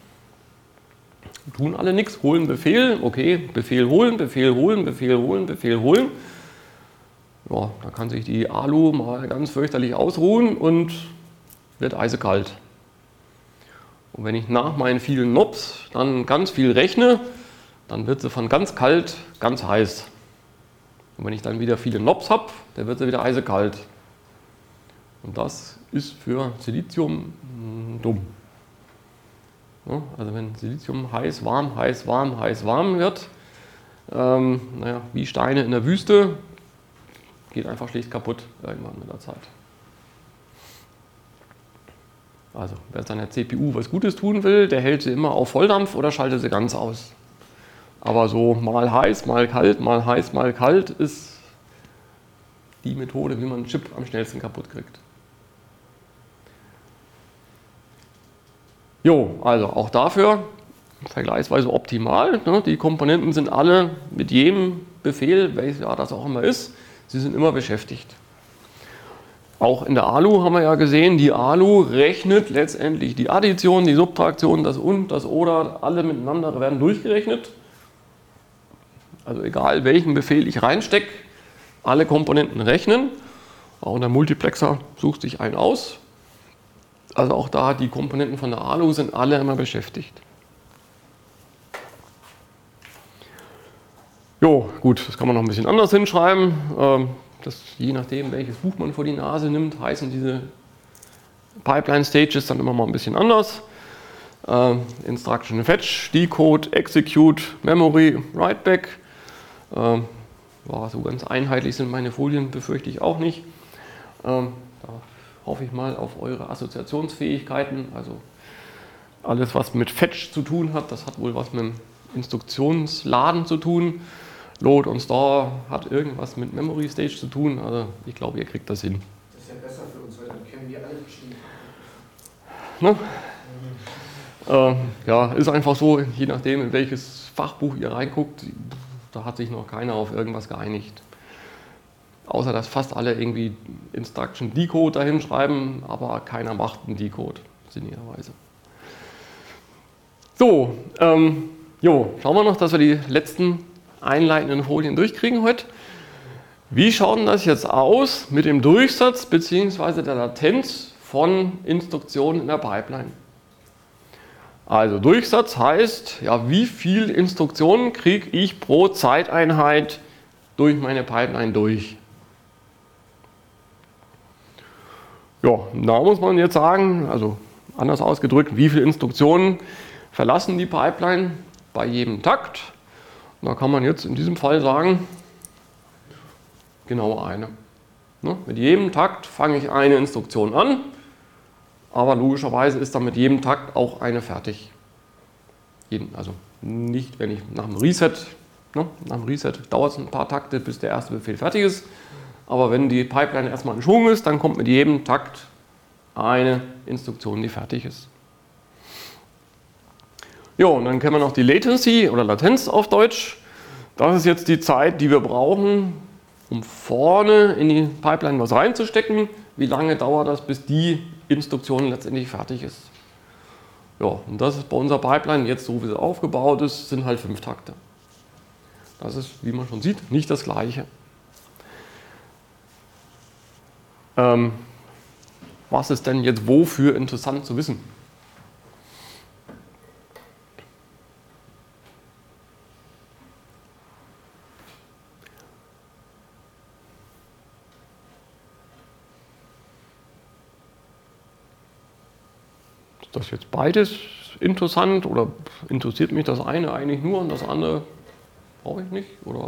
tun alle nichts, holen Befehl, okay, Befehl holen, Befehl holen, Befehl holen, Befehl holen. Ja, da kann sich die ALU mal ganz fürchterlich ausruhen und wird eisekalt. Und wenn ich nach meinen vielen Nobs dann ganz viel rechne, dann wird sie von ganz kalt ganz heiß. Und wenn ich dann wieder viele Nobs habe, dann wird sie wieder eisekalt. Und das ist für Silizium dumm. Ja, also wenn Silizium heiß, warm, heiß, warm, heiß, warm wird, wie Steine in der Wüste, geht einfach schlicht kaputt irgendwann mit der Zeit. Also wer seiner CPU was Gutes tun will, der hält sie immer auf Volldampf oder schaltet sie ganz aus. Aber so mal heiß, mal kalt, mal heiß, mal kalt ist die Methode, wie man einen Chip am schnellsten kaputt kriegt. Jo, also auch dafür vergleichsweise optimal. Ne? Die Komponenten sind alle mit jedem Befehl, welcher das auch immer ist, sie sind immer beschäftigt. Auch in der ALU haben wir ja gesehen, die ALU rechnet letztendlich die Addition, die Subtraktion, das und, das oder, alle miteinander werden durchgerechnet. Also egal welchen Befehl ich reinstecke, alle Komponenten rechnen. Auch der Multiplexer sucht sich einen aus. Also auch da, die Komponenten von der ALU sind alle immer beschäftigt. Jo, gut, das kann man noch ein bisschen anders hinschreiben. Je nachdem, welches Buch man vor die Nase nimmt, heißen diese Pipeline Stages dann immer mal ein bisschen anders. Instruction Fetch, Decode, Execute, Memory, Writeback. So ganz einheitlich sind meine Folien, befürchte ich auch nicht. Da hoffe ich mal auf eure Assoziationsfähigkeiten. Also alles, was mit Fetch zu tun hat, das hat wohl was mit dem Instruktionsladen zu tun. Load und Store hat irgendwas mit Memory Stage zu tun. Also ich glaube, ihr kriegt das hin. Das ist ja besser für uns, weil dann kennen wir alle verschiedene. Ja, ist einfach so, je nachdem, in welches Fachbuch ihr reinguckt, da hat sich noch keiner auf irgendwas geeinigt. Außer, dass fast alle irgendwie Instruction Decode dahin schreiben, aber keiner macht einen Decode, sinnigerweise. So, schauen wir noch, dass wir die letzten einleitenden Folien durchkriegen heute. Wie schaut denn das jetzt aus mit dem Durchsatz bzw. der Latenz von Instruktionen in der Pipeline? Also Durchsatz heißt, ja, wie viele Instruktionen kriege ich pro Zeiteinheit durch meine Pipeline durch? Ja, da muss man jetzt sagen, also anders ausgedrückt, wie viele Instruktionen verlassen die Pipeline bei jedem Takt? Und da kann man jetzt in diesem Fall sagen, genau eine. Ne? Mit jedem Takt fange ich eine Instruktion an, aber logischerweise ist dann mit jedem Takt auch eine fertig. Also nicht, wenn ich nach dem Reset, nach dem Reset dauert es ein paar Takte, bis der erste Befehl fertig ist. Aber wenn die Pipeline erstmal in Schwung ist, dann kommt mit jedem Takt eine Instruktion, die fertig ist. Ja, und dann kennen wir noch die Latency oder Latenz auf Deutsch. Das ist jetzt die Zeit, die wir brauchen, um vorne in die Pipeline was reinzustecken. Wie lange dauert das, bis die Instruktion letztendlich fertig ist? Ja, und das ist bei unserer Pipeline jetzt so, wie sie aufgebaut ist, sind halt 5 Takte. Das ist, wie man schon sieht, nicht das Gleiche. Was ist denn jetzt wofür interessant zu wissen? Ist das jetzt beides interessant oder interessiert mich das eine eigentlich nur und das andere brauche ich nicht? Oder?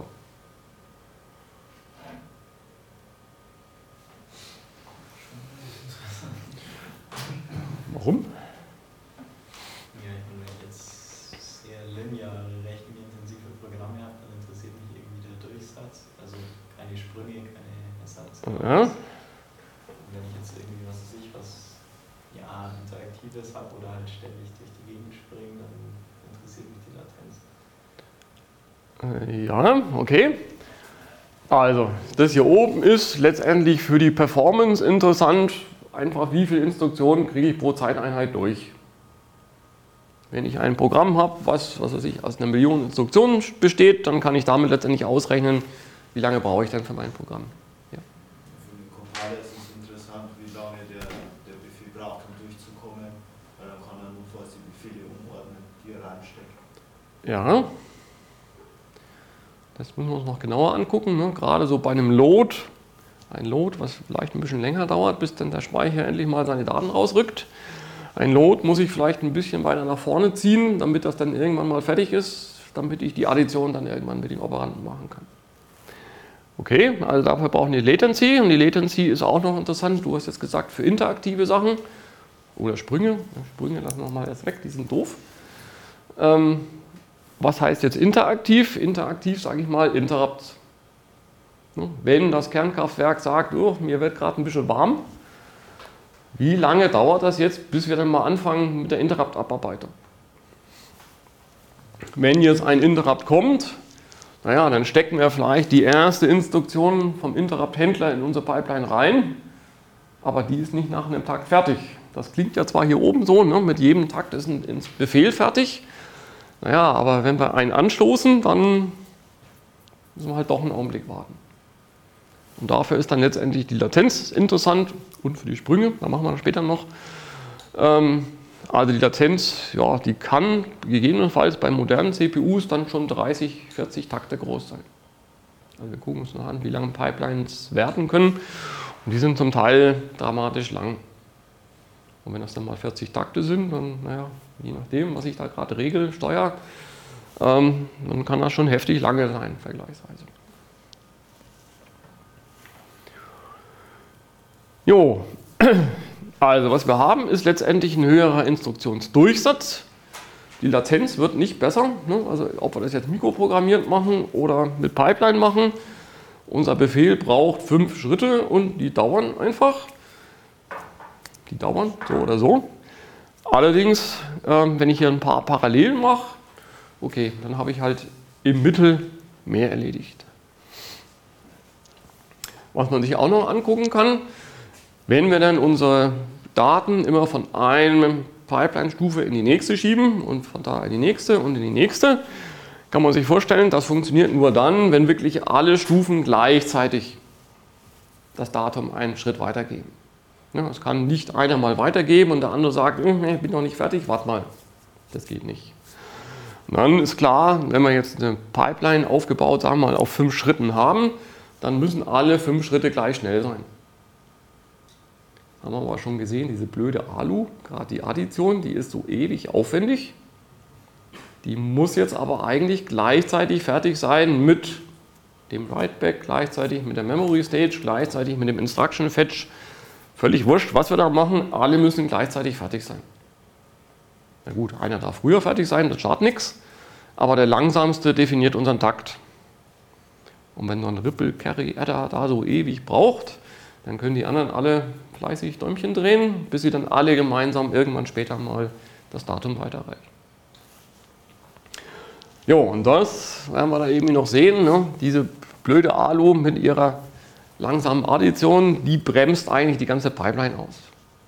Warum? Ja, wenn ich jetzt sehr lineare, rechenintensive Programme habe, dann interessiert mich irgendwie der Durchsatz. Also keine Sprünge, keine Ersatz. Ja. Und wenn ich jetzt irgendwie was ja, Interaktives habe oder halt ständig durch die Gegend springe, dann interessiert mich die Latenz. Ja, okay. Also, das hier oben ist letztendlich für die Performance interessant. Einfach, wie viele Instruktionen kriege ich pro Zeiteinheit durch. Wenn ich ein Programm habe, was weiß ich, aus einer Million Instruktionen besteht, dann kann ich damit letztendlich ausrechnen, wie lange brauche ich denn für mein Programm. Ja. Für den Compiler ist es interessant, wie lange der Befehl braucht, um durchzukommen, weil dann kann er notfalls die Befehle umordnen, die er reinsteckt. Ja. Das müssen wir uns noch genauer angucken. Ne? Gerade so bei einem Load. Ein Load, was vielleicht ein bisschen länger dauert, bis dann der Speicher endlich mal seine Daten rausrückt. Ein Load muss ich vielleicht ein bisschen weiter nach vorne ziehen, damit das dann irgendwann mal fertig ist, damit ich die Addition dann irgendwann mit den Operanten machen kann. Okay, also dafür brauchen wir Latency und die Latency ist auch noch interessant. Du hast jetzt gesagt, für interaktive Sachen oder Sprünge. Sprünge lassen wir mal erst weg, die sind doof. Was heißt jetzt interaktiv? Interaktiv sage ich mal Interrupts. Wenn das Kernkraftwerk sagt, oh, mir wird gerade ein bisschen warm, wie lange dauert das jetzt, bis wir dann mal anfangen mit der Interrupt-Abarbeitung? Wenn jetzt ein Interrupt kommt, naja, dann stecken wir vielleicht die erste Instruktion vom Interrupt-Händler in unsere Pipeline rein, aber die ist nicht nach einem Takt fertig. Das klingt ja zwar hier oben so, ne, mit jedem Takt ist ein Befehl fertig, naja, aber wenn wir einen anstoßen, dann müssen wir halt doch einen Augenblick warten. Und dafür ist dann letztendlich die Latenz interessant und für die Sprünge, da machen wir das später noch. Also die Latenz, ja, die kann gegebenenfalls bei modernen CPUs dann schon 30, 40 Takte groß sein. Also wir gucken uns noch an, wie lange Pipelines werten können und die sind zum Teil dramatisch lang. Und wenn das dann mal 40 Takte sind, dann, naja, je nachdem, was ich da gerade regel, steuere, dann kann das schon heftig lange sein, vergleichsweise. Jo, also was wir haben, ist letztendlich ein höherer Instruktionsdurchsatz. die Latenz wird nicht besser. Ne? Also ob wir das jetzt mikroprogrammiert machen oder mit Pipeline machen. Unser Befehl braucht 5 Schritte und die dauern einfach. Die dauern so oder so. Allerdings, wenn ich hier ein paar Parallelen mache, okay, dann habe ich halt im Mittel mehr erledigt. Was man sich auch noch angucken kann, wenn wir dann unsere Daten immer von einer Pipeline-Stufe in die nächste schieben und von da in die nächste und in die nächste, kann man sich vorstellen, das funktioniert nur dann, wenn wirklich alle Stufen gleichzeitig das Datum einen Schritt weitergeben. Ja, es kann nicht einer mal weitergeben und der andere sagt, ich bin noch nicht fertig, warte mal. Das geht nicht. Und dann ist klar, wenn wir jetzt eine Pipeline aufgebaut, sagen wir mal, auf 5 Schritten haben, dann müssen alle 5 Schritte gleich schnell sein. Haben wir aber schon gesehen, diese blöde ALU, gerade die Addition, die ist so ewig aufwendig. Die muss jetzt aber eigentlich gleichzeitig fertig sein mit dem Write-Back, gleichzeitig mit der Memory Stage, gleichzeitig mit dem Instruction Fetch. Völlig wurscht, was wir da machen, alle müssen gleichzeitig fertig sein. Na gut, einer darf früher fertig sein, das schadet nichts, aber der langsamste definiert unseren Takt. Und wenn so ein Ripple Carry Adder da so ewig braucht, dann können die anderen alle fleißig Däumchen drehen, bis sie dann alle gemeinsam irgendwann später mal das Datum weiterreichen. Jo, und das werden wir da eben noch sehen, ne? Diese blöde ALU mit ihrer langsamen Addition, die bremst eigentlich die ganze Pipeline aus.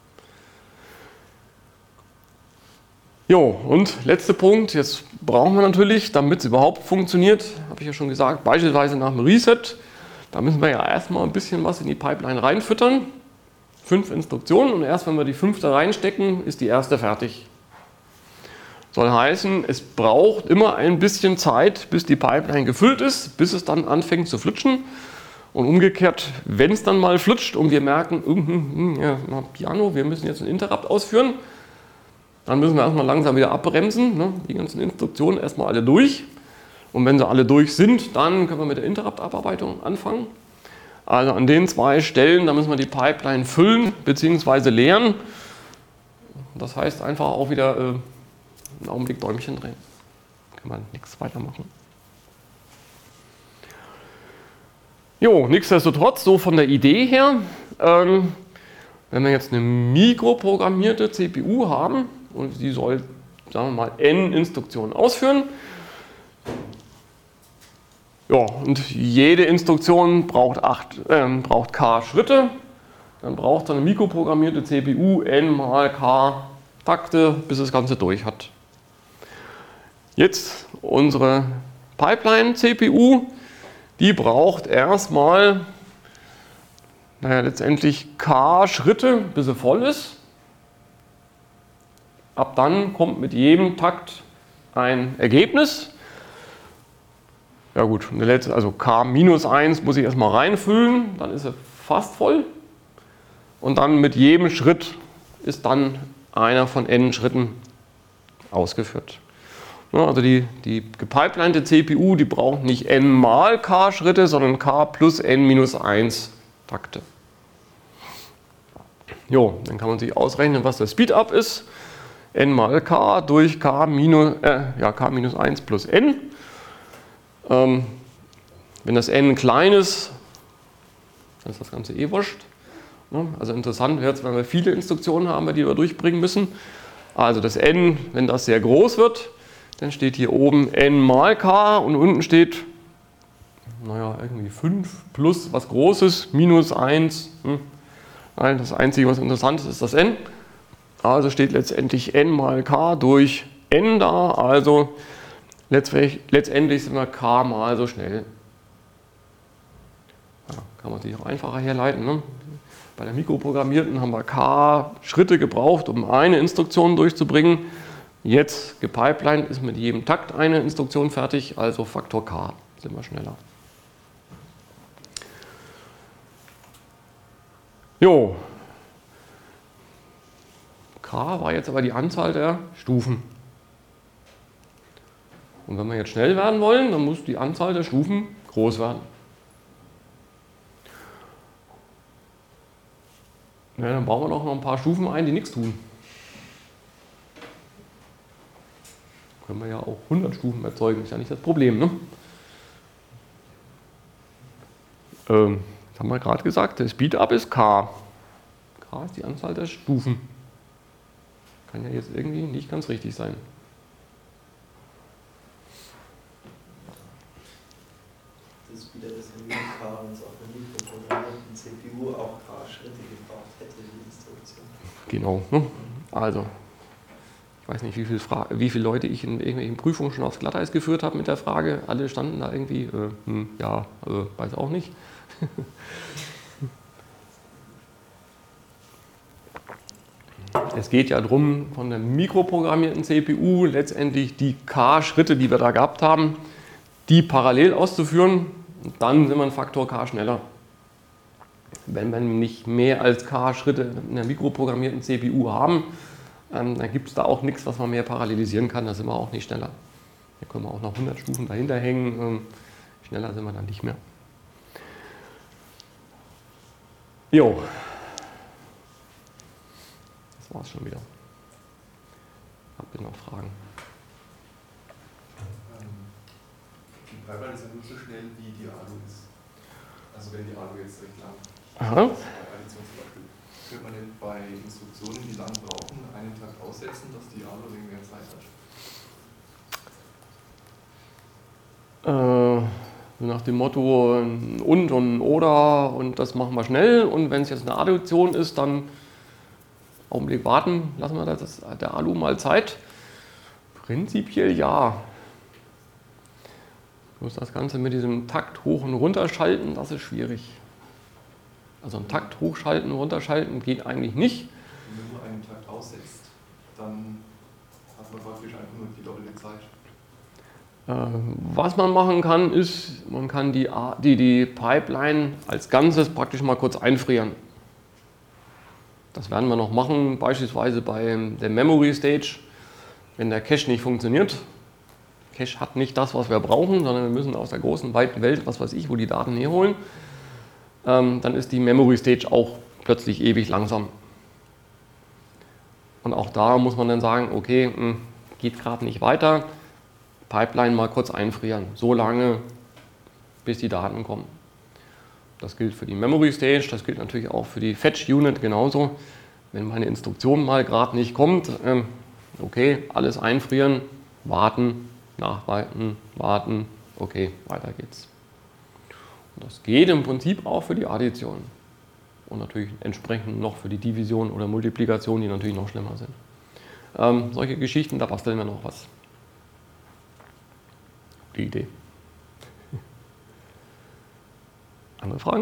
Jo, und letzter Punkt, jetzt brauchen wir natürlich, damit es überhaupt funktioniert, habe ich ja schon gesagt, beispielsweise nach dem Reset, da müssen wir ja erstmal ein bisschen was in die Pipeline reinfüttern. 5 Instruktionen und erst wenn wir die 5. reinstecken, ist die erste fertig. Soll heißen, es braucht immer ein bisschen Zeit, bis die Pipeline gefüllt ist, bis es dann anfängt zu flutschen. Und umgekehrt, wenn es dann mal flutscht und wir merken, ja, Piano, wir müssen jetzt einen Interrupt ausführen, dann müssen wir erstmal langsam wieder abbremsen, ne? Die ganzen Instruktionen erstmal alle durch. Und wenn sie alle durch sind, dann können wir mit der Interrupt-Abarbeitung anfangen. Also an den 2 Stellen, da müssen wir die Pipeline füllen bzw. leeren. Das heißt einfach auch wieder einen Augenblick Däumchen drehen. Kann man nichts weitermachen. Jo, nichtsdestotrotz, so von der Idee her, wenn wir jetzt eine mikroprogrammierte CPU haben und die soll, sagen wir mal, n Instruktionen ausführen, ja, und jede Instruktion braucht k Schritte, dann braucht so eine mikroprogrammierte CPU n mal k Takte, bis das Ganze durch hat. Jetzt unsere Pipeline-CPU, die braucht erstmal letztendlich k Schritte, bis sie voll ist. Ab dann kommt mit jedem Takt ein Ergebnis. Ja gut, also k minus 1 muss ich erstmal reinfüllen, dann ist sie fast voll. Und dann mit jedem Schritt ist dann einer von n Schritten ausgeführt. Also die gepipelinete CPU, die braucht nicht n mal k Schritte, sondern k plus n minus 1 Takte. Jo, dann kann man sich ausrechnen, was der Speedup ist. N mal k durch k minus 1 plus n. Wenn das n klein ist, dann ist das Ganze eh wurscht. Also interessant wird es, wenn wir viele Instruktionen haben, die wir durchbringen müssen. Also das n, wenn das sehr groß wird, dann steht hier oben n mal k und unten steht, irgendwie 5 plus was Großes, minus 1. Nein, das Einzige, was interessant ist, ist das n. Also steht letztendlich n mal k durch n da, also letztendlich sind wir k mal so schnell. Ja, kann man sich auch einfacher herleiten. Ne? Bei der mikroprogrammierten haben wir k Schritte gebraucht, um eine Instruktion durchzubringen. Jetzt gepipelined ist mit jedem Takt eine Instruktion fertig, also Faktor k, sind wir schneller. Jo, k war jetzt aber die Anzahl der Stufen. Und wenn wir jetzt schnell werden wollen, dann muss die Anzahl der Stufen groß werden. Ja, dann bauen wir noch ein paar Stufen ein, die nichts tun. Können wir ja auch 100 Stufen erzeugen, ist ja nicht das Problem. Ne? Das haben wir gerade gesagt, der Speedup ist K. K ist die Anzahl der Stufen. Kann ja jetzt irgendwie nicht ganz richtig sein. Das ist wieder das K, wenn es auf einer mikroprogrammierten CPU auch ein paar Schritte gebraucht hätte, die Instruktion. Genau. Ne? Also, ich weiß nicht, wie viele Leute ich in irgendwelchen Prüfungen schon aufs Glatteis geführt habe mit der Frage. Alle standen da irgendwie, weiß auch nicht. Es geht ja darum, von der mikroprogrammierten CPU letztendlich die K-Schritte, die wir da gehabt haben, die parallel auszuführen. Und dann sind wir einen Faktor K schneller. Wenn wir nicht mehr als K-Schritte in der mikroprogrammierten CPU haben, dann gibt es da auch nichts, was man mehr parallelisieren kann. Da sind wir auch nicht schneller. Hier können wir auch noch 100 Stufen dahinter hängen. Schneller sind wir dann nicht mehr. Jo. Das war's schon wieder. Habt ihr noch Fragen? Die Pipeline ist ja nur so schnell, wie die Alu ist. Also wenn die Alu jetzt recht lang ist. Aha. Also bei Addition zum Beispiel. Könnte man denn bei Instruktionen, die lang brauchen, einen Tag aussetzen, dass die Alu wegen mehr Zeit hat? Nach dem Motto ein und ein oder und das machen wir schnell. Und wenn es jetzt eine Addition ist, dann Augenblick warten, lassen wir der Alu mal Zeit. Prinzipiell ja. Bloß das Ganze mit diesem Takt hoch und runter schalten, das ist schwierig. Also ein Takt hochschalten, runterschalten geht eigentlich nicht. Wenn man nur einen Takt aussetzt, dann hat man praktisch einfach nur die doppelte Zeit. Was man machen kann, ist, man kann die Pipeline als Ganzes praktisch mal kurz einfrieren. Das werden wir noch machen, beispielsweise bei der Memory Stage, wenn der Cache nicht funktioniert. Cache hat nicht das, was wir brauchen, sondern wir müssen aus der großen, weiten Welt, was weiß ich, wo die Daten herholen. Dann ist die Memory Stage auch plötzlich ewig langsam. Und auch da muss man dann sagen, okay, geht gerade nicht weiter, Pipeline mal kurz einfrieren, so lange, bis die Daten kommen. Das gilt für die Memory Stage, das gilt natürlich auch für die Fetch Unit genauso. Wenn meine Instruktion mal gerade nicht kommt, okay, alles einfrieren, warten, nachweiten, warten, okay, weiter geht's. Und das geht im Prinzip auch für die Addition. Und natürlich entsprechend noch für die Division oder Multiplikation, die natürlich noch schlimmer sind. Solche Geschichten, da basteln wir noch was. Die Idee. Andere Fragen?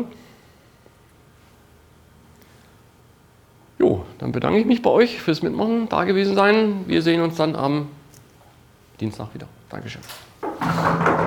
Jo, dann bedanke ich mich bei euch fürs Mitmachen, da gewesen sein. Wir sehen uns dann am Dienstag wieder. Dankeschön.